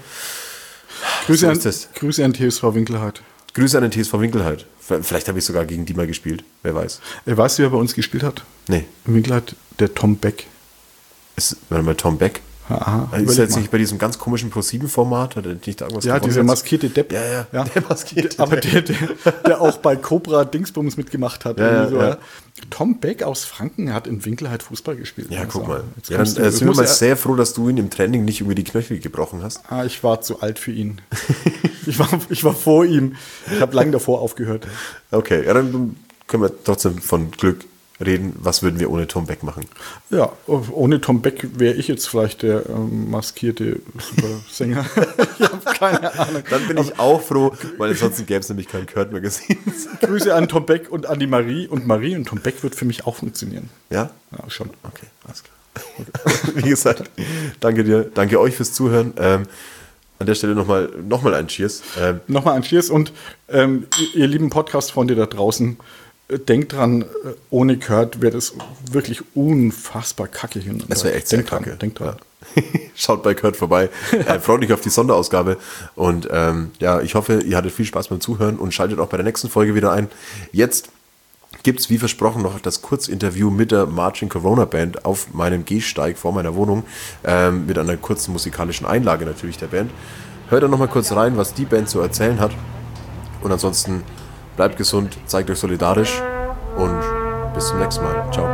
Grüße, so an, ist das. Grüße an T S V Winkelheit. Grüße an den T S V Winkelheit. Vielleicht habe ich sogar gegen die mal gespielt, wer weiß. Äh, weißt du, wer bei uns gespielt hat? Nee. Im Winkelheit, der Tom Beck. Ist, warte mal, Tom Beck? Aha, ist er jetzt nicht bei diesem ganz komischen Pro sieben Format? Hat er nicht da irgendwas Ja, dieser maskierte Depp. Ja, ja, ja. der maskierte Aber der, der, der auch bei Cobra Dingsbums mitgemacht hat. Ja, ja, so, ja. Ja. Tom Beck aus Franken hat in Winkelheit Fußball gespielt. Ja, also, guck mal. Jetzt Ja, dann du, äh, sind wir mal ja, sehr froh, dass du ihn im Training nicht irgendwie die Knöchel gebrochen hast. Ah, ich war zu alt für ihn. ich, war, ich war vor ihm. Ich habe lange davor aufgehört. Okay, ja, dann können wir trotzdem von Glück reden. Was würden wir ohne Tom Beck machen? Ja, ohne Tom Beck wäre ich jetzt vielleicht der ähm, maskierte Supersänger. Ich habe keine Ahnung. Dann bin ich auch froh, weil ansonsten gäbe es nämlich kein Kurt Magazin. Grüße an Tom Beck und an die Marie. Und Marie und Tom Beck wird für mich auch funktionieren. Ja? Ja, schon. Okay, alles klar. Wie gesagt, danke dir, danke euch fürs Zuhören. Ähm, an der Stelle nochmal noch mal ein Cheers. Ähm, nochmal ein Cheers und ähm, ihr, ihr lieben Podcast-Freunde da draußen, äh, denkt dran, äh, ohne Kurt wäre das wirklich unfassbar kacke hin. Das wäre echt sehr denkt kacke. Dran, denkt dran. Ja. Schaut bei Kurt vorbei. Äh, freut mich auf die Sonderausgabe. Und ähm, ja, ich hoffe, ihr hattet viel Spaß beim Zuhören und schaltet auch bei der nächsten Folge wieder ein. Jetzt gibt es, wie versprochen, noch das Kurzinterview mit der Marching Corona Band auf meinem Gehsteig vor meiner Wohnung, ähm, mit einer kurzen musikalischen Einlage natürlich der Band. Hört da nochmal kurz rein, was die Band zu erzählen hat. Und ansonsten bleibt gesund, zeigt euch solidarisch und bis zum nächsten Mal. Ciao.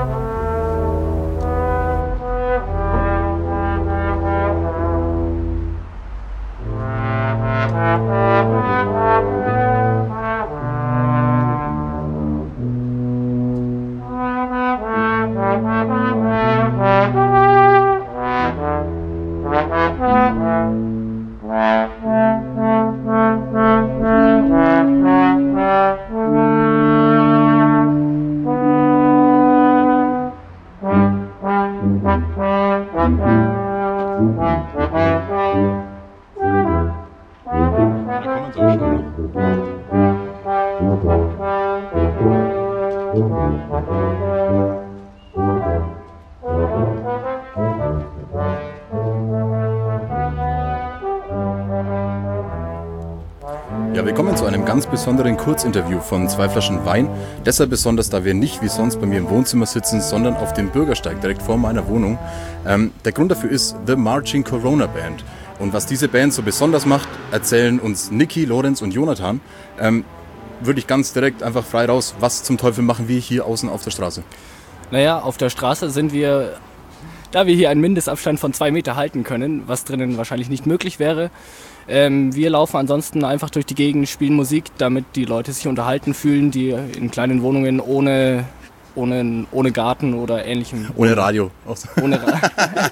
Ja, willkommen zu einem ganz besonderen Kurzinterview von zwei Flaschen Wein. Deshalb besonders, da wir nicht wie sonst bei mir im Wohnzimmer sitzen, sondern auf dem Bürgersteig direkt vor meiner Wohnung. Ähm, der Grund dafür ist The Marching Corona Band. Und was diese Band so besonders macht, erzählen uns Niki, Lorenz und Jonathan. Ähm, würde ich ganz direkt einfach frei raus, was zum Teufel machen wir hier außen auf der Straße? Naja, auf der Straße sind wir, da wir hier einen Mindestabstand von zwei Meter halten können, was drinnen wahrscheinlich nicht möglich wäre. Ähm, wir laufen ansonsten einfach durch die Gegend, spielen Musik, damit die Leute sich unterhalten fühlen, die in kleinen Wohnungen ohne, ohne, ohne Garten oder ähnlichem. Ohne Radio. Ohne Radio.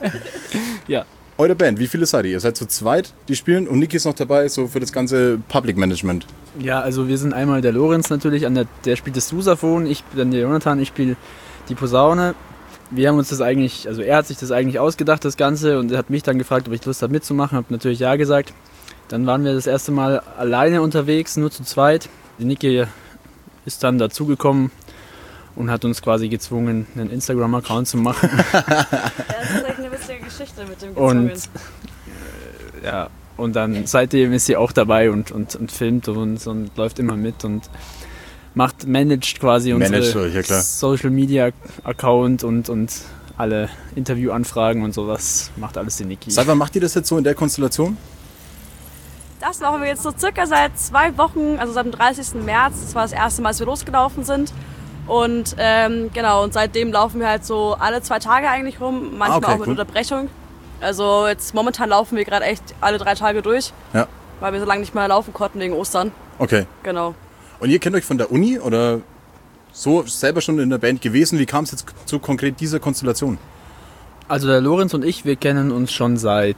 Ja. Eure Band, wie viele seid ihr? Ihr seid zu zweit, die spielen und Niki ist noch dabei, so für das ganze Public Management. Ja, also wir sind einmal der Lorenz natürlich, an der, der spielt das Sousaphon, ich bin der Jonathan, ich spiele die Posaune. Wir haben uns das eigentlich, also er hat sich das eigentlich ausgedacht, das Ganze, und er hat mich dann gefragt, ob ich Lust habe mitzumachen, habe natürlich ja gesagt. Dann waren wir das erste Mal alleine unterwegs, nur zu zweit. Die Niki ist dann dazugekommen und hat uns quasi gezwungen, einen Instagram-Account zu machen. Ja, das ist echt eine witzige Geschichte mit dem gezwungen. Und, äh, ja, und dann seitdem ist sie auch dabei und, und, und filmt uns und läuft immer mit und macht, managt quasi unsere ja, klar. Social-Media-Account und, und alle Interviewanfragen und sowas. Macht alles die Niki. Seit wann macht ihr das jetzt so in der Konstellation? Das machen wir jetzt so circa seit zwei Wochen, also seit dem dreißigsten März. Das war das erste Mal, als wir losgelaufen sind. Und ähm, genau, und seitdem laufen wir halt so alle zwei Tage eigentlich rum, manchmal ah, okay, auch mit cool. Unterbrechung. Also jetzt momentan laufen wir gerade echt alle drei Tage durch, ja. weil wir so lange nicht mehr laufen konnten wegen Ostern. Okay. Genau. Und ihr kennt euch von der Uni oder so selber schon in der Band gewesen? Wie kam es jetzt zu konkret dieser Konstellation? Also der Lorenz und ich, wir kennen uns schon seit,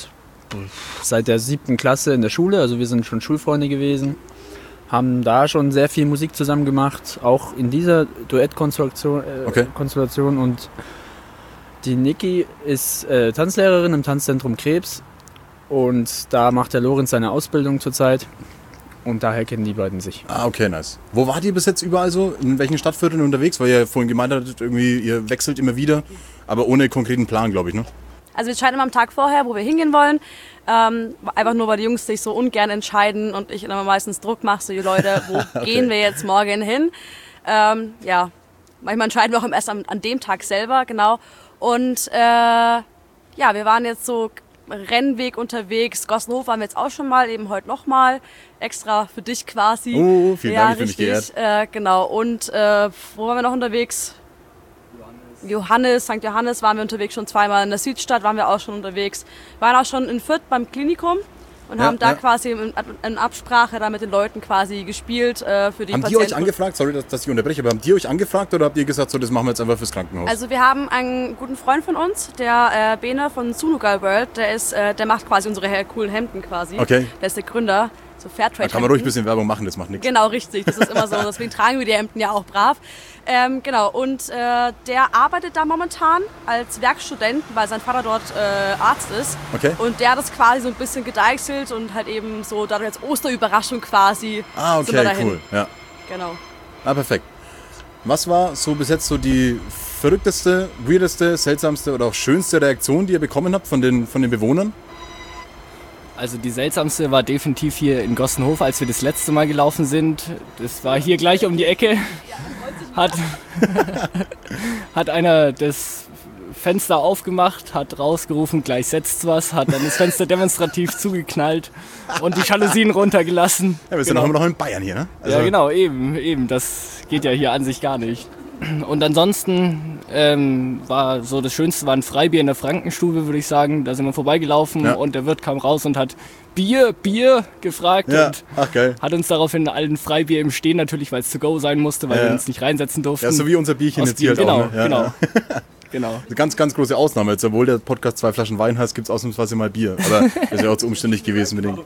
seit der siebten Klasse in der Schule. Also wir sind schon Schulfreunde gewesen. Haben da schon sehr viel Musik zusammen gemacht, auch in dieser Duettkonstellation. Äh, okay. Konstellation. Und die Niki ist äh, Tanzlehrerin im Tanzzentrum Krebs und da macht der Lorenz seine Ausbildung zurzeit und daher kennen die beiden sich. Ah, okay, nice. Wo wart ihr bis jetzt überall so? In welchen Stadtvierteln unterwegs? Weil ihr vorhin gemeint hattet, irgendwie ihr wechselt immer wieder, aber ohne konkreten Plan, glaube ich, ne? Also wir entscheiden immer am Tag vorher, wo wir hingehen wollen. Ähm, einfach nur, weil die Jungs sich so ungern entscheiden und ich immer meistens Druck mache, so die Leute, wo okay. gehen wir jetzt morgen hin? Ähm, ja, manchmal entscheiden wir auch erst an, an dem Tag selber, genau. Und äh, ja, wir waren jetzt so Rennweg unterwegs. Gossenhof waren wir jetzt auch schon mal, eben heute nochmal. Extra für dich quasi. Oh, vielen ja, Dank, ich bin richtig. Äh, genau. Und äh, wo waren wir noch unterwegs? Johannes, Sankt Johannes waren wir unterwegs schon zweimal. In der Südstadt waren wir auch schon unterwegs. Wir waren auch schon in Fürth beim Klinikum. und Ja, haben da ja. quasi in, in Absprache da mit den Leuten quasi gespielt äh, für die Haben die Patienten. euch angefragt, sorry, dass, dass ich unterbreche, aber haben die euch angefragt oder habt ihr gesagt, so das machen wir jetzt einfach fürs Krankenhaus? Also wir haben einen guten Freund von uns, der äh, Bene von Sunugal World, der ist, äh, der macht quasi unsere he- coolen Hemden quasi. Okay. Der ist der Gründer, so Fairtrade. Da kann man ruhig ein bisschen Werbung machen, das macht nichts. Genau, richtig. Das ist immer so. Deswegen tragen wir die Hemden ja auch brav. Ähm, genau. Und äh, der arbeitet da momentan als Werkstudent, weil sein Vater dort äh, Arzt ist. Okay. Und der hat das quasi so ein bisschen gedeichselt und halt eben so dadurch als Osterüberraschung quasi. Ah, sind wir okay, dahin. cool. Ja. Genau. Ah, perfekt. Was war so bis jetzt so die verrückteste, weirdeste, seltsamste oder auch schönste Reaktion, die ihr bekommen habt von den, von den Bewohnern? Also die seltsamste war definitiv hier in Gossenhof, als wir das letzte Mal gelaufen sind. Das war hier gleich um die Ecke. Hat, hat einer das Fenster aufgemacht, hat rausgerufen, gleich setzt's was, hat dann das Fenster demonstrativ zugeknallt und die Jalousien runtergelassen. Ja, wir sind Genau. auch immer noch in Bayern hier, ne? Also, Ja, genau, eben, eben. Das geht ja hier an sich gar nicht. Und ansonsten ähm, war so das Schönste war ein Freibier in der Frankenstube, würde ich sagen. Da sind wir vorbeigelaufen Ja. und der Wirt kam raus und hat Bier, Bier gefragt Ja, und ach geil. hat uns daraufhin allen Freibier im Stehen natürlich, weil es to go sein musste, weil Ja, wir ja. uns nicht reinsetzen durften. Ja, so wie unser Bierchen Aus jetzt hier Bier, halt genau, auch. Ne? Ja, genau. ja. Genau. Eine ganz, ganz große Ausnahme. Jetzt, obwohl der Podcast zwei Flaschen Wein heißt, gibt es ausnahmsweise mal Bier. Aber das ist ja auch zu umständlich gewesen mit den.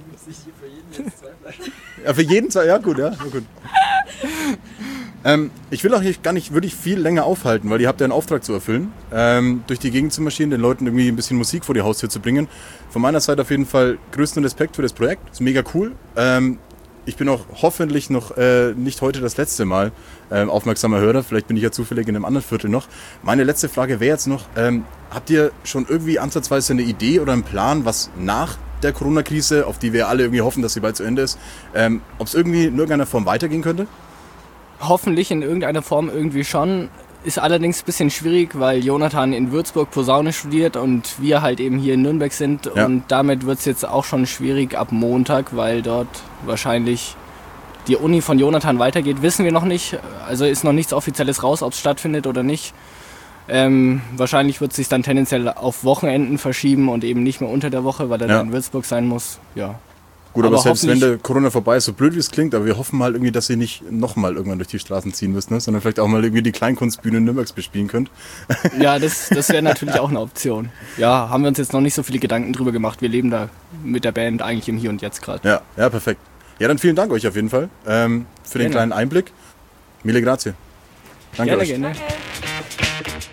Ja, für jeden zwei, ja gut, ja, ja gut. Ähm, ich will auch hier gar nicht wirklich viel länger aufhalten, weil ihr habt ja einen Auftrag zu erfüllen, ähm, durch die Gegend zu marschieren, den Leuten irgendwie ein bisschen Musik vor die Haustür zu bringen. Von meiner Seite auf jeden Fall größten Respekt für das Projekt, ist mega cool. Ähm, ich bin auch hoffentlich noch äh, nicht heute das letzte Mal ähm, aufmerksamer Hörer, vielleicht bin ich ja zufällig in einem anderen Viertel noch. Meine letzte Frage wäre jetzt noch, ähm, habt ihr schon irgendwie ansatzweise eine Idee oder einen Plan, was nach der Corona-Krise, auf die wir alle irgendwie hoffen, dass sie bald zu Ende ist, ähm, ob es irgendwie in irgendeiner Form weitergehen könnte? Hoffentlich in irgendeiner Form irgendwie schon. Ist allerdings ein bisschen schwierig, weil Jonathan in Würzburg Posaune studiert und wir halt eben hier in Nürnberg sind. Ja. Und damit wird es jetzt auch schon schwierig ab Montag, weil dort wahrscheinlich die Uni von Jonathan weitergeht. Wissen wir noch nicht. Also ist noch nichts Offizielles raus, ob es stattfindet oder nicht. Ähm, wahrscheinlich wird es sich dann tendenziell auf Wochenenden verschieben und eben nicht mehr unter der Woche, weil er Ja. dann in Würzburg sein muss. Ja. Gut, aber, Aber selbst wenn hoffentlich- der Corona vorbei ist, so blöd wie es klingt, aber wir hoffen halt irgendwie, dass ihr nicht nochmal irgendwann durch die Straßen ziehen müsst, ne? Sondern vielleicht auch mal irgendwie die Kleinkunstbühne Nürnbergs bespielen könnt. Ja, das, das wäre natürlich auch eine Option. Ja, haben wir uns jetzt noch nicht so viele Gedanken drüber gemacht. Wir leben da mit der Band eigentlich im Hier und Jetzt gerade. Ja, ja, perfekt. Ja, dann vielen Dank euch auf jeden Fall ähm, für den Gerne. kleinen Einblick. Mille grazie. Danke Gerne, euch. gerne. Danke.